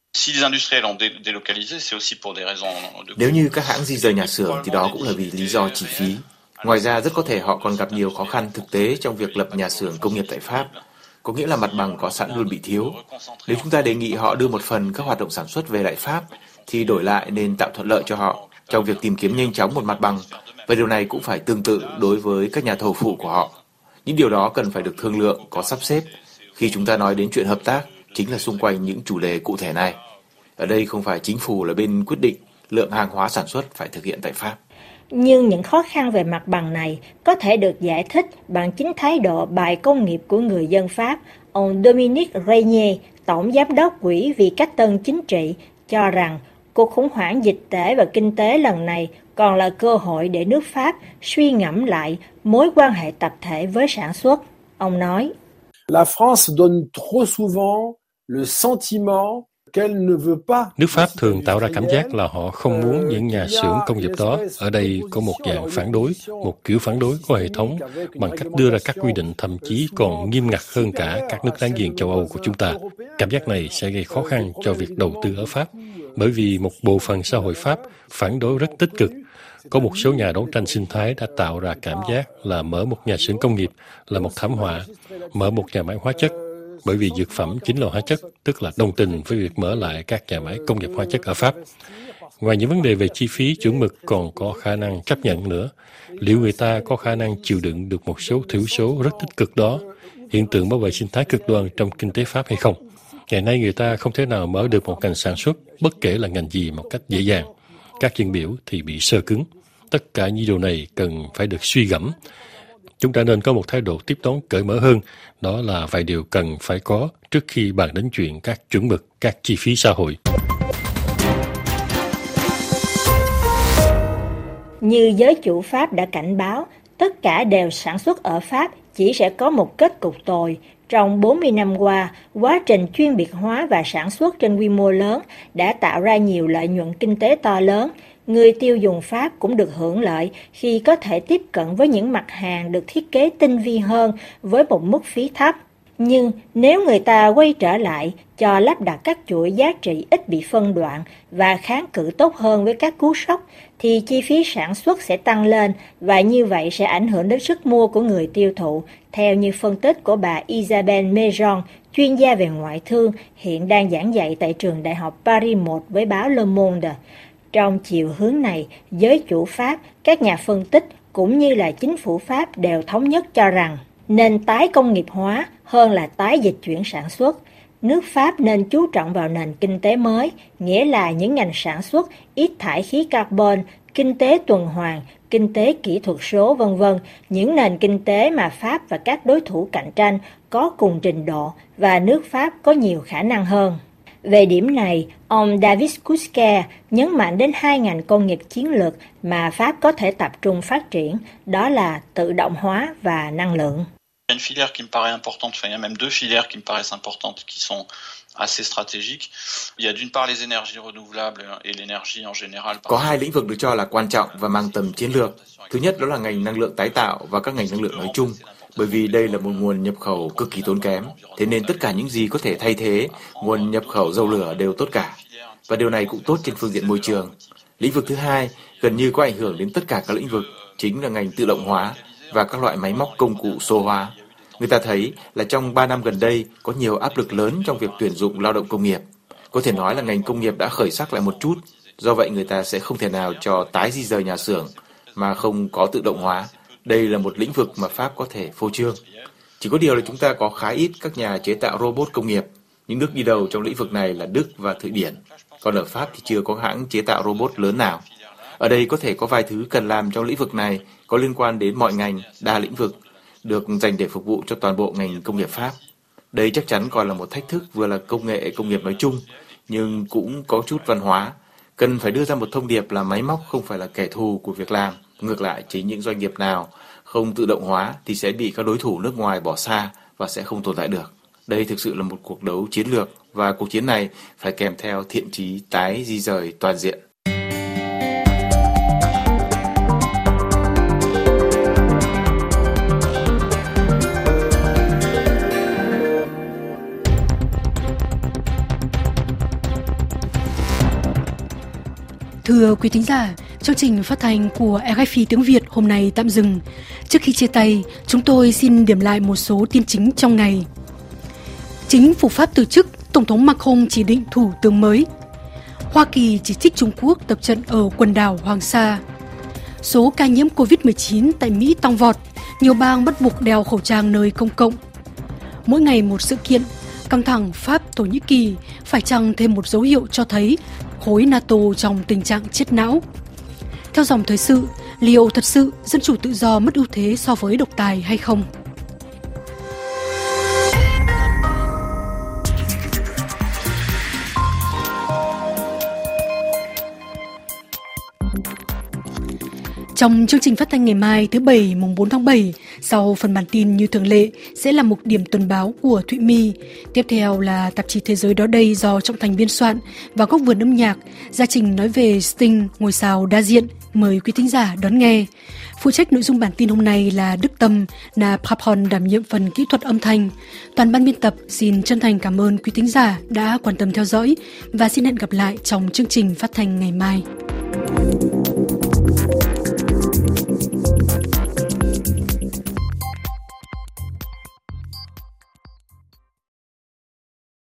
Nếu như các hãng di rời nhà xưởng thì đó cũng là vì lý do chi phí. Ngoài ra rất có thể họ còn gặp nhiều khó khăn thực tế trong việc lập nhà xưởng công nghiệp tại Pháp. có nghĩa là mặt bằng có sẵn luôn bị thiếu. Nếu chúng ta đề nghị họ đưa một phần các hoạt động sản xuất về lại Pháp, thì đổi lại nên tạo thuận lợi cho họ trong việc tìm kiếm nhanh chóng một mặt bằng, và điều này cũng phải tương tự đối với các nhà thầu phụ của họ. Những điều đó cần phải được thương lượng, có sắp xếp. Khi chúng ta nói đến chuyện hợp tác, chính là xung quanh những chủ đề cụ thể này. Ở đây không phải chính phủ là bên quyết định lượng hàng hóa sản xuất phải thực hiện tại Pháp. Nhưng những khó khăn về mặt bằng này có thể được giải thích bằng chính thái độ bài công nghiệp của người dân Pháp. Ông Dominique Régnier, Tổng Giám đốc Quỹ vì cách tân chính trị, cho rằng cuộc khủng hoảng dịch tễ và kinh tế lần này còn là cơ hội để nước Pháp suy ngẫm lại mối quan hệ tập thể với sản xuất. Ông nói, La France donne trop souvent le sentiment Nước Pháp thường tạo ra cảm giác là họ không muốn những nhà xưởng công nghiệp đó. Ở đây có một dạng phản đối, một kiểu phản đối có hệ thống bằng cách đưa ra các quy định thậm chí còn nghiêm ngặt hơn cả các nước láng giềng châu Âu của chúng ta. Cảm giác này sẽ gây khó khăn cho việc đầu tư ở Pháp, bởi vì một bộ phận xã hội Pháp phản đối rất tích cực. Có một số nhà đấu tranh sinh thái đã tạo ra cảm giác là mở một nhà xưởng công nghiệp là một thảm họa, mở một nhà máy hóa chất, bởi vì dược phẩm chính là hóa chất, tức là đồng tình với việc mở lại các nhà máy công nghiệp hóa chất ở Pháp. Ngoài những vấn đề về chi phí, chuẩn mực còn có khả năng chấp nhận nữa. Liệu người ta có khả năng chịu đựng được một số thiểu số rất tích cực đó, hiện tượng bảo vệ sinh thái cực đoan trong kinh tế Pháp hay không? Ngày nay người ta không thể nào mở được một ngành sản xuất, bất kể là ngành gì, một cách dễ dàng. Các dân biểu thì bị sơ cứng. Tất cả những điều này cần phải được suy gẫm. Chúng ta nên có một thái độ tiếp đón cởi mở hơn, đó là vài điều cần phải có trước khi bàn đến chuyện các chuẩn mực, các chi phí xã hội. Như giới chủ Pháp đã cảnh báo, tất cả đều sản xuất ở Pháp chỉ sẽ có một kết cục tồi. Trong bốn mươi năm qua, quá trình chuyên biệt hóa và sản xuất trên quy mô lớn đã tạo ra nhiều lợi nhuận kinh tế to lớn. Người tiêu dùng Pháp cũng được hưởng lợi khi có thể tiếp cận với những mặt hàng được thiết kế tinh vi hơn với một mức phí thấp. Nhưng nếu người ta quay trở lại cho lắp đặt các chuỗi giá trị ít bị phân đoạn và kháng cự tốt hơn với các cú sốc, thì chi phí sản xuất sẽ tăng lên và như vậy sẽ ảnh hưởng đến sức mua của người tiêu thụ, theo như phân tích của bà Isabelle Méjean, chuyên gia về ngoại thương, hiện đang giảng dạy tại trường Đại học Paris một với báo Le Monde. Trong chiều hướng này, giới chủ Pháp, các nhà phân tích cũng như là chính phủ Pháp đều thống nhất cho rằng nên tái công nghiệp hóa hơn là tái dịch chuyển sản xuất. Nước Pháp nên chú trọng vào nền kinh tế mới, nghĩa là những ngành sản xuất ít thải khí carbon, kinh tế tuần hoàn, kinh tế kỹ thuật số vân vân, những nền kinh tế mà Pháp và các đối thủ cạnh tranh có cùng trình độ và nước Pháp có nhiều khả năng hơn. Về điểm này, ông David Cousquet nhấn mạnh đến hai ngành công nghiệp chiến lược mà Pháp có thể tập trung phát triển, đó là tự động hóa và năng lượng. Une filière qui me paraît importante, enfin il y a même deux filières qui me paraissent importantes qui sont assez stratégiques. Il y a d'une part les énergies renouvelables et l'énergie en général. Có hai lĩnh vực được cho là quan trọng và mang tầm chiến lược. Thứ nhất đó là ngành năng lượng tái tạo và các ngành năng lượng nói chung, bởi vì đây là một nguồn nhập khẩu cực kỳ tốn kém. Thế nên tất cả những gì có thể thay thế nguồn nhập khẩu dầu lửa đều tốt cả. Và điều này cũng tốt trên phương diện môi trường. Lĩnh vực thứ hai gần như có ảnh hưởng đến tất cả các lĩnh vực, chính là ngành tự động hóa và các loại máy móc công cụ số hóa. Người ta thấy là trong ba năm gần đây có nhiều áp lực lớn trong việc tuyển dụng lao động công nghiệp. Có thể nói là ngành công nghiệp đã khởi sắc lại một chút, do vậy người ta sẽ không thể nào cho tái di rời nhà xưởng mà không có tự động hóa. Đây là một lĩnh vực mà Pháp có thể phô trương. Chỉ có điều là chúng ta có khá ít các nhà chế tạo robot công nghiệp. Những nước đi đầu trong lĩnh vực này là Đức và Thụy Điển. Còn ở Pháp thì chưa có hãng chế tạo robot lớn nào. Ở đây có thể có vài thứ cần làm trong lĩnh vực này có liên quan đến mọi ngành, đa lĩnh vực, được dành để phục vụ cho toàn bộ ngành công nghiệp Pháp. Đây chắc chắn còn là một thách thức vừa là công nghệ công nghiệp nói chung, nhưng cũng có chút văn hóa. Cần phải đưa ra một thông điệp là máy móc không phải là kẻ thù của việc làm. Ngược lại, chính những doanh nghiệp nào không tự động hóa thì sẽ bị các đối thủ nước ngoài bỏ xa và sẽ không tồn tại được. Đây thực sự là một cuộc đấu chiến lược và cuộc chiến này phải kèm theo thiện chí tái di rời toàn diện. Thưa quý thính giả, chương trình phát thanh của rờ ép i tiếng Việt hôm nay tạm dừng. Trước khi chia tay, chúng tôi xin điểm lại một số tin chính trong ngày. Chính phủ Pháp từ chức, Tổng thống Macron chỉ định thủ tướng mới. Hoa Kỳ chỉ trích Trung Quốc tập trận ở quần đảo Hoàng Sa. Số ca nhiễm covid mười chín tại Mỹ tăng vọt, nhiều bang bắt buộc đeo khẩu trang nơi công cộng. Mỗi ngày một sự kiện, căng thẳng Pháp, Thổ Nhĩ Kỳ phải chăng thêm một dấu hiệu cho thấy khối NATO trong tình trạng chết não. Theo dòng thời sự, liệu thật sự dân chủ tự do mất ưu thế so với độc tài hay không? Trong chương trình phát thanh ngày mai thứ Bảy mùng bốn tháng bảy, sau phần bản tin như thường lệ sẽ là mục điểm tuần báo của Thụy My. Tiếp theo là tạp chí Thế giới đó đây do Trọng Thành biên soạn và Góc vườn âm nhạc. Gia Trình nói về Sting, ngôi sao đa diện. Mời quý thính giả đón nghe. Phụ trách nội dung bản tin hôm nay là Đức Tâm, Na Paphon đảm nhiệm phần kỹ thuật âm thanh. Toàn ban biên tập xin chân thành cảm ơn quý thính giả đã quan tâm theo dõi và xin hẹn gặp lại trong chương trình phát thanh ngày mai.